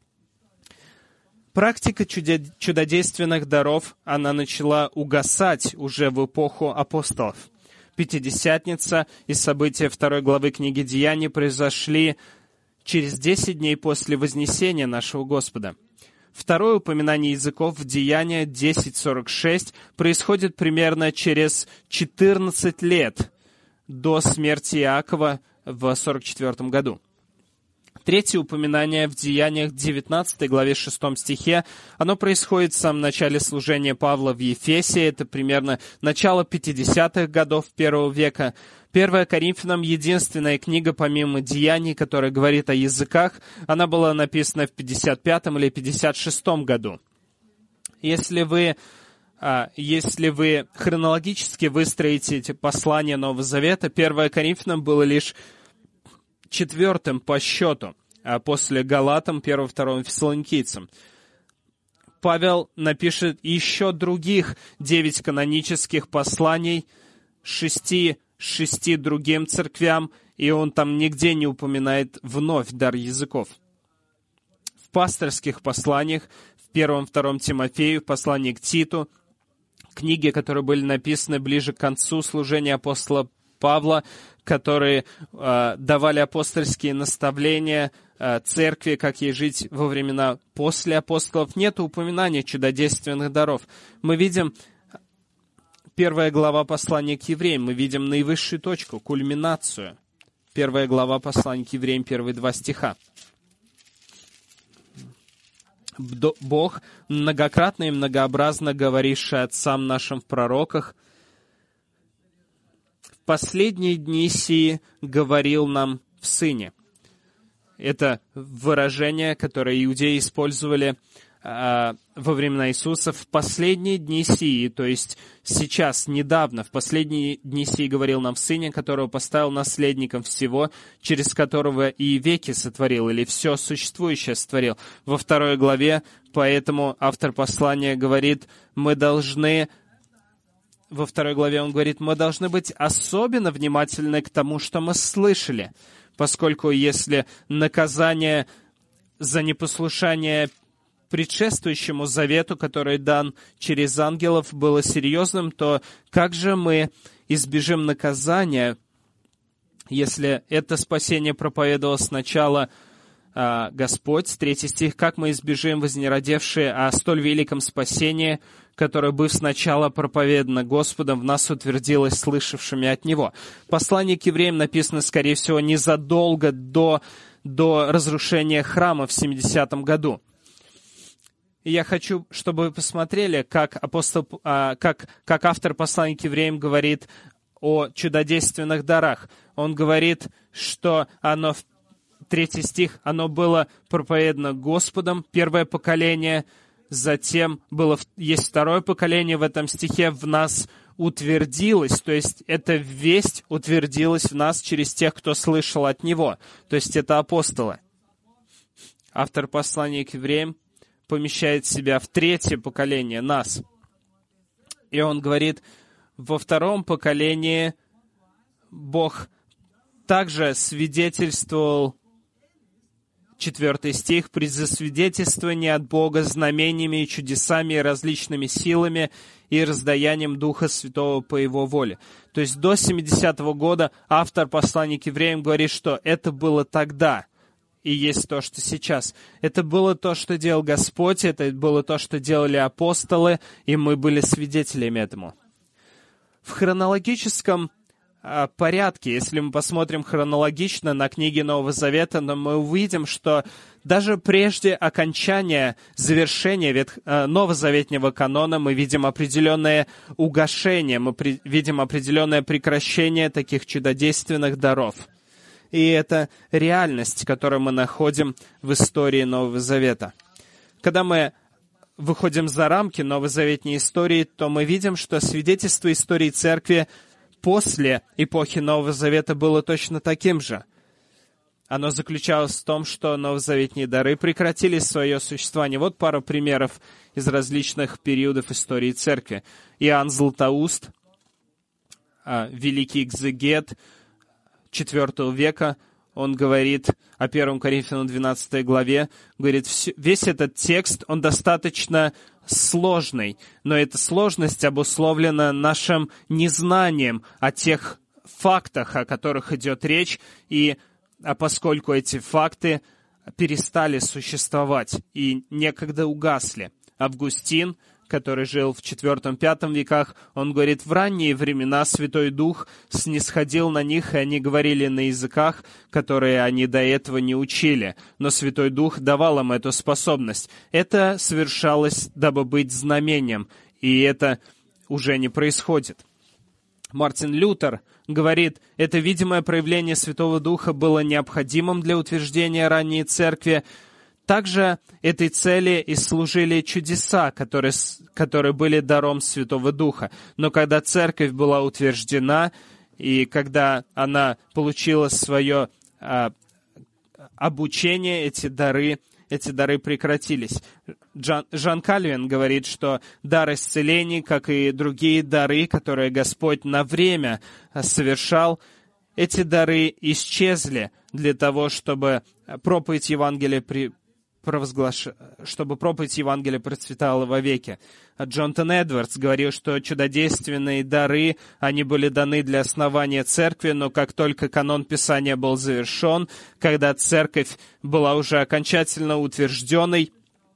Практика чудодейственных даров, она начала угасать уже в эпоху апостолов. Пятидесятница и события второй главы книги Деяний произошли через десять дней после Вознесения нашего Господа. Второе упоминание языков в Деяния десять сорок шесть происходит примерно через четырнадцать лет до смерти Иакова в сорок четвёртом году. Третье упоминание в Деяниях девятнадцатой главе шестом стихе, оно происходит в самом начале служения Павла в Ефесе, это примерно начало пятидесятых годов первого века. Первая Коринфянам, единственная книга, помимо Деяний, которая говорит о языках, она была написана в пятьдесят пятом или пятьдесят шестом году. Если вы, если вы хронологически выстроите эти послания Нового Завета, первая Коринфянам было лишь четвертым по счету, а после Галатам, первым, вторым Фессалоникийцам. Павел напишет еще других девять канонических посланий шести, шести другим церквям, и он там нигде не упоминает вновь дар языков. В пасторских посланиях, в первом, втором Тимофею, в послании к Титу, книги, которые были написаны ближе к концу служения апостола Павла, которые э, давали апостольские наставления э, церкви, как ей жить во времена после апостолов, нет упоминания чудодейственных даров. Мы видим первая глава послания к евреям, мы видим наивысшую точку, кульминацию. Первая глава послания к евреям, первые два стиха. Бог, многократно и многообразно говоривший отцам нашим в пророках, в последние дни сии говорил нам в Сыне. Это выражение, которое иудеи использовали э, во времена Иисуса. В последние дни сии, то есть сейчас, недавно, в последние дни сии говорил нам в Сыне, которого поставил наследником всего, через которого и веки сотворил, или все существующее сотворил. Во второй главе, поэтому автор послания говорит, мы должны во второй главе он говорит, мы должны быть особенно внимательны к тому, что мы слышали, поскольку если наказание за непослушание предшествующему завету, который дан через ангелов, было серьезным, то как же мы избежим наказания, если это спасение проповедовал сначала а, Господь, третий стих, как мы избежим вознеродевшие о столь великом спасении, которое, быв сначала проповедано Господом, в нас утвердилось слышавшими от Него. Послание к евреям написано, скорее всего, незадолго до, до разрушения храма в семидесятом году. И я хочу, чтобы вы посмотрели, как, апостол, а, как, как автор послания к евреям говорит о чудодейственных дарах. Он говорит, что оно, третий стих, оно было проповедано Господом, первое поколение. Затем было, есть второе поколение в этом стихе, в нас утвердилось, то есть эта весть утвердилась в нас через тех, кто слышал от Него, то есть это апостолы. Автор послания к евреям помещает себя в третье поколение, нас. И он говорит, во втором поколении Бог также свидетельствовал, четвертый стих, «При засвидетельствовании от Бога знамениями и чудесами и различными силами и раздаянием Духа Святого по Его воле». То есть до семидесятого года автор послания к евреям говорит, что это было тогда и есть то, что сейчас. Это было то, что делал Господь, это было то, что делали апостолы, и мы были свидетелями этому. В хронологическом порядке, если мы посмотрим хронологично на книги Нового Завета, то мы увидим, что даже прежде окончания, завершения ветх... новозаветнего канона мы видим определенное угошение, мы при... видим определенное прекращение таких чудодейственных даров. И это реальность, которую мы находим в истории Нового Завета. Когда мы выходим за рамки новозаветной истории, то мы видим, что свидетельство истории Церкви после эпохи Нового Завета было точно таким же. Оно заключалось в том, что новозаветные дары прекратили свое существование. Вот пара примеров из различных периодов истории Церкви. Иоанн Златоуст, великий экзегет четвёртого века, он говорит о первом Коринфянам двенадцатой главе, говорит, весь этот текст, он достаточно сложный, но эта сложность обусловлена нашим незнанием о тех фактах, о которых идет речь, и а поскольку эти факты перестали существовать и некогда угасли. Августин, который жил в четвёртом-пятом веках, он говорит, в ранние времена Святой Дух снисходил на них, и они говорили на языках, которые они до этого не учили. Но Святой Дух давал им эту способность. Это совершалось, дабы быть знамением, и это уже не происходит. Мартин Лютер говорит, это видимое проявление Святого Духа было необходимым для утверждения ранней Церкви. Также этой цели и служили чудеса, которые, которые были даром Святого Духа. Но когда Церковь была утверждена, и когда она получила свое а, обучение, эти дары, эти дары прекратились. Джан, Жан Кальвин говорит, что дар исцелений, как и другие дары, которые Господь на время совершал, эти дары исчезли для того, чтобы проповедь Евангелия при провозглаш... чтобы проповедь Евангелия процветала вовеки. Джонатан Эдвардс говорил, что чудодейственные дары, они были даны для основания церкви, но как только канон Писания был завершен, когда церковь была уже окончательно утвержденной,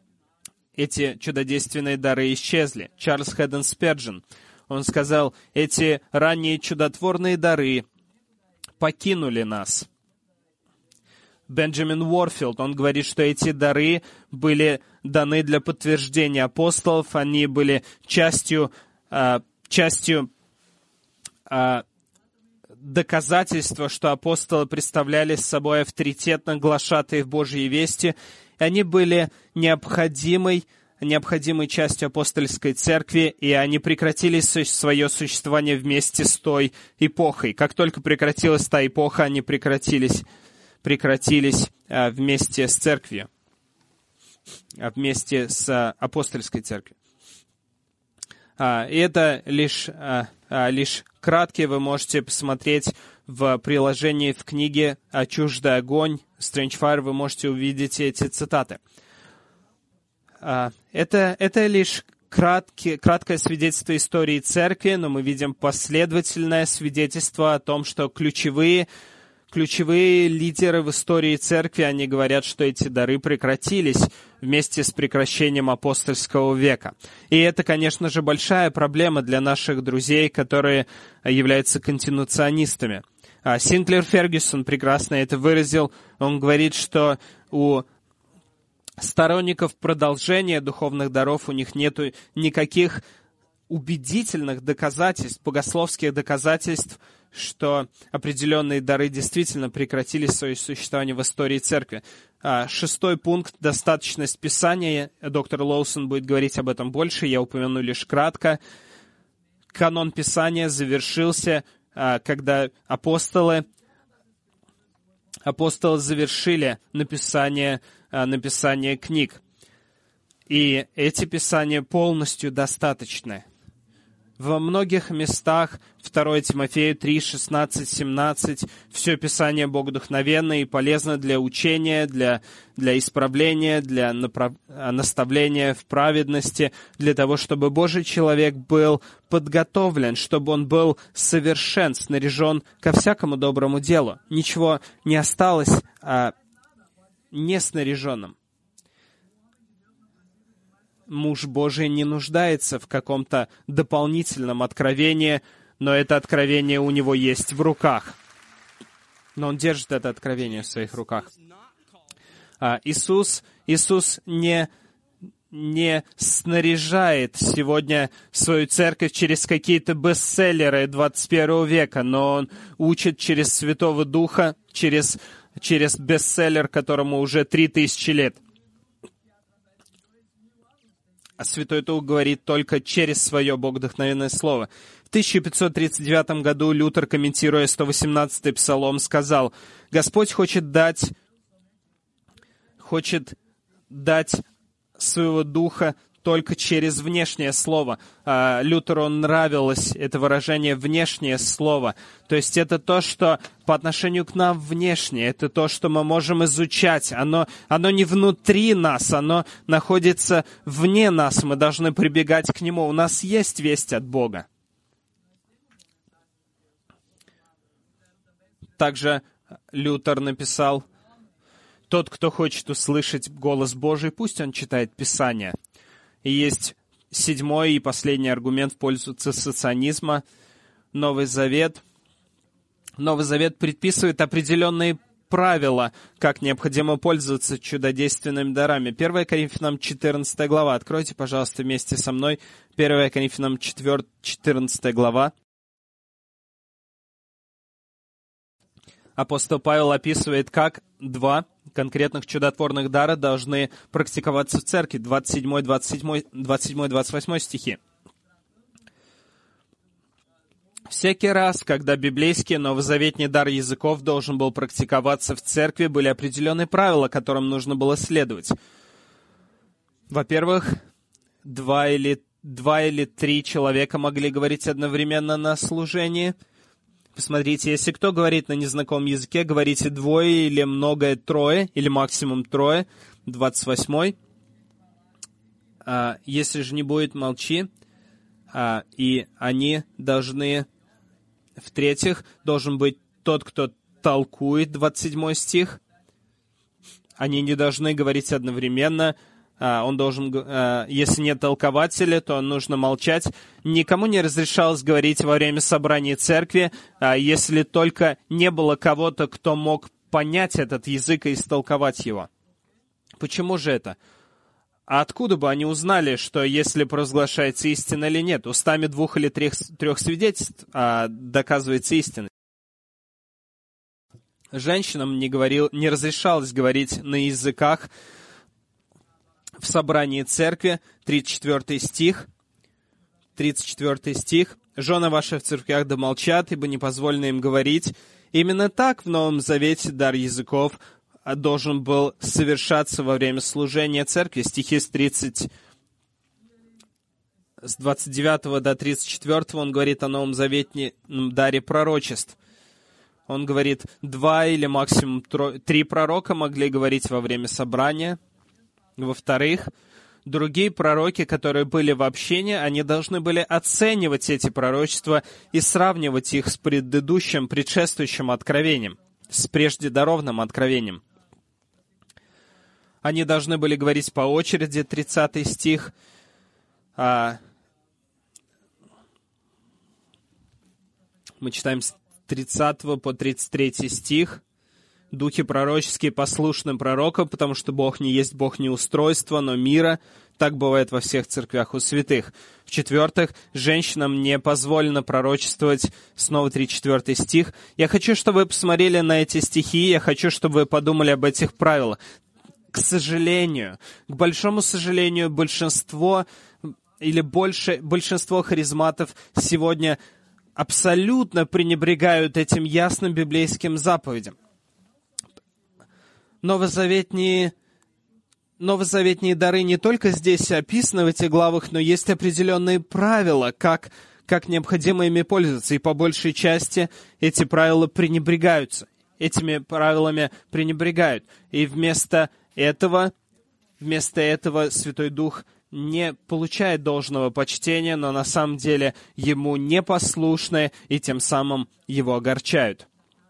эти чудодейственные дары исчезли. Чарльз Хэдден Спurgeon, он сказал, эти ранние чудотворные дары покинули нас. Бенджамин Уорфилд, он говорит, что эти дары были даны для подтверждения апостолов, они были частью, э, частью э, доказательства, что апостолы представляли собой авторитетно глашатые в Божьей вести, и они были необходимой, необходимой частью апостольской церкви, и они прекратили свое существование вместе с той эпохой. Как только прекратилась та эпоха, они прекратились прекратились а, вместе с церковью, а, вместе с а, апостольской церковью. А, и это лишь, а, а, лишь краткие, вы можете посмотреть в приложении в книге «Чуждый огонь», Strange Fire, вы можете увидеть эти цитаты. А, это, это лишь краткие, краткое свидетельство истории церкви, но мы видим последовательное свидетельство о том, что ключевые Ключевые лидеры в истории церкви, они говорят, что эти дары прекратились вместе с прекращением апостольского века. И это, конечно же, большая проблема для наших друзей, которые являются континуационистами. Синклер Фергюсон прекрасно это выразил. Он говорит, что у сторонников продолжения духовных даров у них нет никаких убедительных доказательств, богословских доказательств, что определенные дары действительно прекратили свое существование в истории церкви. Шестой пункт — достаточность Писания. Доктор Лоусон будет говорить об этом больше, я упомяну лишь кратко. Канон Писания завершился, когда апостолы, апостолы завершили написание, написание книг. И эти писания полностью достаточны. Во многих местах, второе Тимофею три, шестнадцать, семнадцать, все Писание богодухновенно и полезно для учения, для, для исправления, для направ... наставления в праведности, для того, чтобы Божий человек был подготовлен, чтобы он был совершен, снаряжен ко всякому доброму делу. Ничего не осталось а, неснаряженным. Муж Божий не нуждается в каком-то дополнительном откровении, но это откровение у него есть в руках. Но он держит это откровение в своих руках. А Иисус, Иисус не, не снаряжает сегодня свою церковь через какие-то бестселлеры двадцать первого века, но Он учит через Святого Духа, через, через бестселлер, которому уже три тысячи лет. А Святой Дух говорит только через свое богодухновенное слово. В тысяча пятьсот тридцать девятом году Лютер, комментируя сто восемнадцатый псалом, сказал: «Господь хочет дать, хочет дать своего Духа только через внешнее слово». А Лютеру нравилось это выражение «внешнее слово». То есть это то, что по отношению к нам внешнее, это то, что мы можем изучать. Оно, оно не внутри нас, оно находится вне нас. Мы должны прибегать к нему. У нас есть весть от Бога. Также Лютер написал: «Тот, кто хочет услышать голос Божий, пусть он читает Писание». И есть седьмой и последний аргумент в пользу цессационизма. Новый Завет. Новый Завет предписывает определенные правила, как необходимо пользоваться чудодейственными дарами. первое Коринфянам четырнадцатая глава. Откройте, пожалуйста, вместе со мной. первое Коринфянам четырнадцатая глава. Апостол Павел описывает, как два конкретных чудотворных дара должны практиковаться в церкви. двадцать седьмой, двадцать восьмой стихи. Всякий раз, когда библейский новозаветний дар языков должен был практиковаться в церкви, были определенные правила, которым нужно было следовать. Во-первых, два или, два или три человека могли говорить одновременно на служении. Посмотрите, если кто говорит на незнакомом языке, говорите двое или многое трое, или максимум трое. двадцать восьмой. А, если же не будет, молчи. А, и они должны... В-третьих, должен быть тот, кто толкует, двадцать седьмой стих. Они не должны говорить одновременно. Он должен, если нет толкователя, то нужно молчать. Никому не разрешалось говорить во время собрания церкви, если только не было кого-то, кто мог понять этот язык и истолковать его. Почему же это? А откуда бы они узнали, что если провозглашается истина или нет? Устами двух или трех, трех свидетельств а, доказывается истина. Женщинам не, говорил, не разрешалось говорить на языках в собрании церкви. тридцать четвёртый стих. тридцать четвёртый стих. «Жены ваши в церквях да молчат, ибо не позволено им говорить». Именно так в Новом Завете дар языков должен был совершаться во время служения церкви. Стихи с тридцать, с двадцать девятого до тридцать четвёртого он говорит о Новом Завете даре пророчеств. Он говорит, два или максимум тро, три пророка могли говорить во время собрания. Во-вторых, другие пророки, которые были в общении, они должны были оценивать эти пророчества и сравнивать их с предыдущим, предшествующим откровением, с преждедарованным откровением. Они должны были говорить по очереди, тридцатый стих. А... Мы читаем с тридцатого по тридцать третий стих. Духи пророческие послушны пророкам, потому что Бог не есть Бог не устройства, но мира. Так бывает во всех церквях у святых. В-четвертых, женщинам не позволено пророчествовать. Снова тридцать четвёртый стих. Я хочу, чтобы вы посмотрели на эти стихи, я хочу, чтобы вы подумали об этих правилах. К сожалению, к большому сожалению, большинство или больше, большинство харизматов сегодня абсолютно пренебрегают этим ясным библейским заповедям. Новозаветные, новозаветные дары не только здесь описаны в этих главах, но есть определенные правила, как, как необходимо ими пользоваться. И по большей части эти правила пренебрегаются. Этими правилами пренебрегают. И вместо этого, вместо этого Святой Дух не получает должного почтения, но на самом деле ему непослушны и тем самым его огорчают.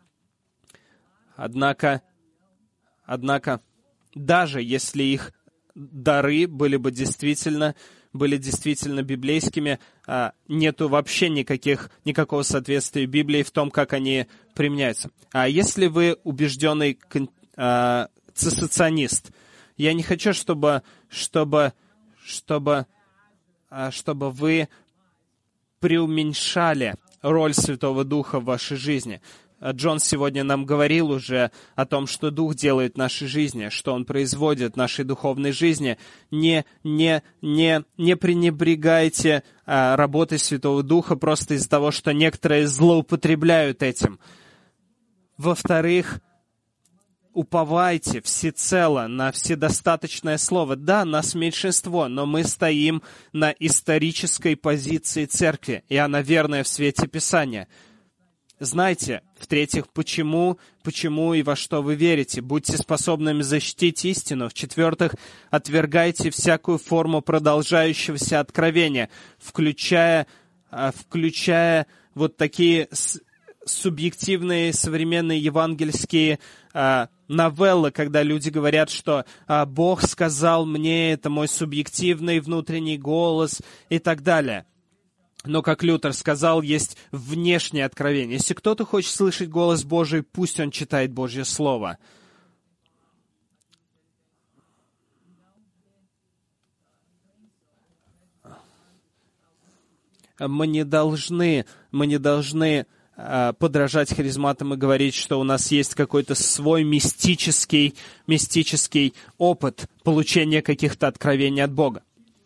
Однако, однако, даже если их дары были бы действительно, были действительно библейскими, нету вообще никаких, никакого соответствия Библии в том, как они применяются. А если вы убежденный цессационист, я не хочу, чтобы, чтобы, чтобы, чтобы вы преуменьшали роль Святого Духа в вашей жизни. Джон сегодня нам говорил уже о том, что Дух делает в нашей жизни, что Он производит в нашей духовной жизни. Не, не, не, не пренебрегайте а, работой Святого Духа просто из-за того, что некоторые злоупотребляют этим. Во-вторых, уповайте всецело на вседостаточное слово. Да, нас меньшинство, но мы стоим на исторической позиции церкви, и она верная в свете Писания. Знайте, в-третьих, почему, почему и во что вы верите. Будьте способными защитить истину. В-четвертых, отвергайте всякую форму продолжающегося откровения, включая, включая вот такие субъективные современные евангельские а, новеллы, когда люди говорят, что а, Бог сказал мне, это мой субъективный внутренний голос и так далее. Но, как Лютер сказал, есть внешнее откровение. Если кто-то хочет слышать голос Божий, пусть он читает Божье Слово. Мы не должны, мы не должны э, подражать харизматам и говорить, что у нас есть какой-то свой мистический, мистический опыт получения каких-то откровений от Бога.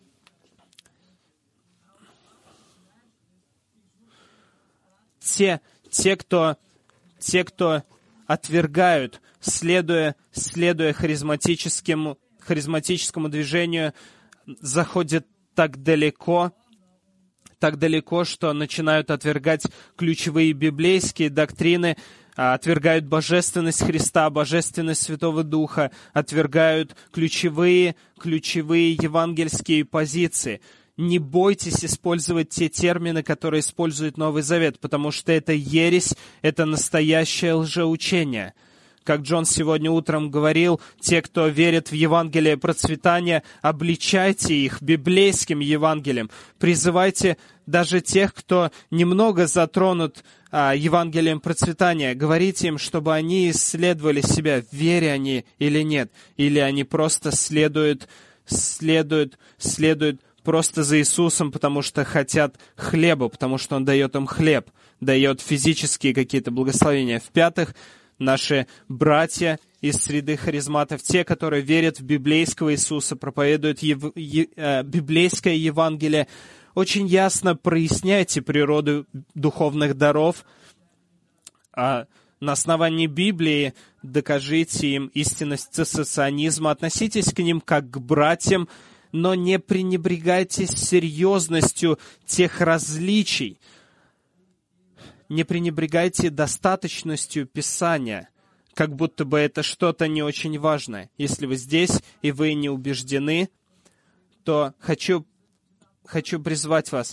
Те, те, кто, те, кто отвергают, следуя, следуя харизматическому, харизматическому движению, заходят так далеко, так далеко, что начинают отвергать ключевые библейские доктрины, отвергают божественность Христа, божественность Святого Духа, отвергают ключевые, ключевые евангельские позиции. Не бойтесь использовать те термины, которые использует Новый Завет, потому что это ересь, это настоящее лжеучение. Как Джон сегодня утром говорил, те, кто верит в Евангелие процветания, обличайте их библейским Евангелием. Призывайте даже тех, кто немного затронут а, Евангелием процветания. Говорите им, чтобы они исследовали себя, в вере они или нет. Или они просто следуют, следуют, следуют просто за Иисусом, потому что хотят хлеба, потому что Он дает им хлеб, дает физические какие-то благословения. В-пятых, наши братья из среды харизматов, те, которые верят в библейского Иисуса, проповедуют ев... е... э, библейское Евангелие, очень ясно проясняйте природу духовных даров. А на основании Библии докажите им истинность цессационизма, относитесь к ним как к братьям, но не пренебрегайте серьезностью тех различий. Не пренебрегайте достаточностью Писания, как будто бы это что-то не очень важное. Если вы здесь и вы не убеждены, то хочу, хочу призвать вас.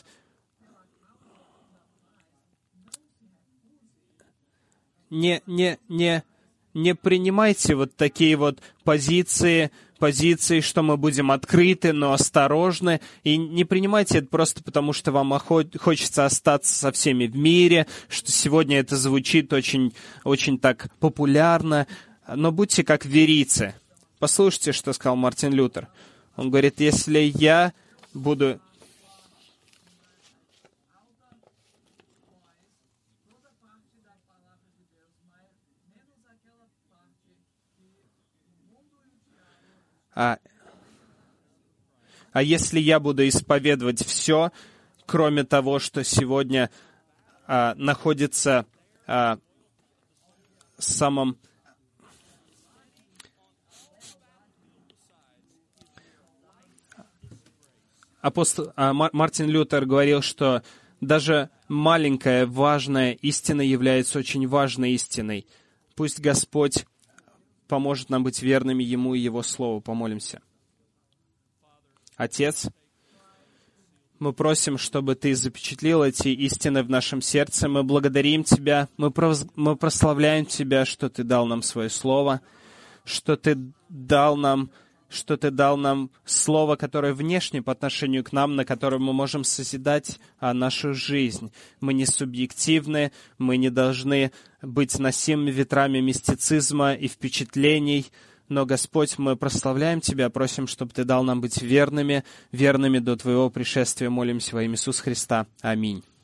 Не, не, не, не принимайте вот такие вот позиции, позиции, что мы будем открыты, но осторожны. И не принимайте это просто потому, что вам охот, хочется остаться со всеми в мире, что сегодня это звучит очень, очень так популярно. Но будьте как верийцы. Послушайте, что сказал Мартин Лютер. Он говорит, если я буду... А, а если я буду исповедовать все, кроме того, что сегодня а, находится а, в самом... Апостол, а, Мартин Лютер говорил, что даже маленькая важная истина является очень важной истиной. Пусть Господь поможет нам быть верными Ему и Его Слову. Помолимся. Отец, мы просим, чтобы Ты запечатлел эти истины в нашем сердце. Мы благодарим Тебя, мы, прос... мы прославляем Тебя, что Ты дал нам свое Слово, что Ты дал нам, что Ты дал нам Слово, которое внешне по отношению к нам, на котором мы можем созидать а, нашу жизнь. Мы не субъективны, мы не должны быть носимыми ветрами мистицизма и впечатлений, но, Господь, мы прославляем Тебя, просим, чтобы Ты дал нам быть верными, верными до Твоего пришествия. Молимся во имя Иисуса Христа. Аминь.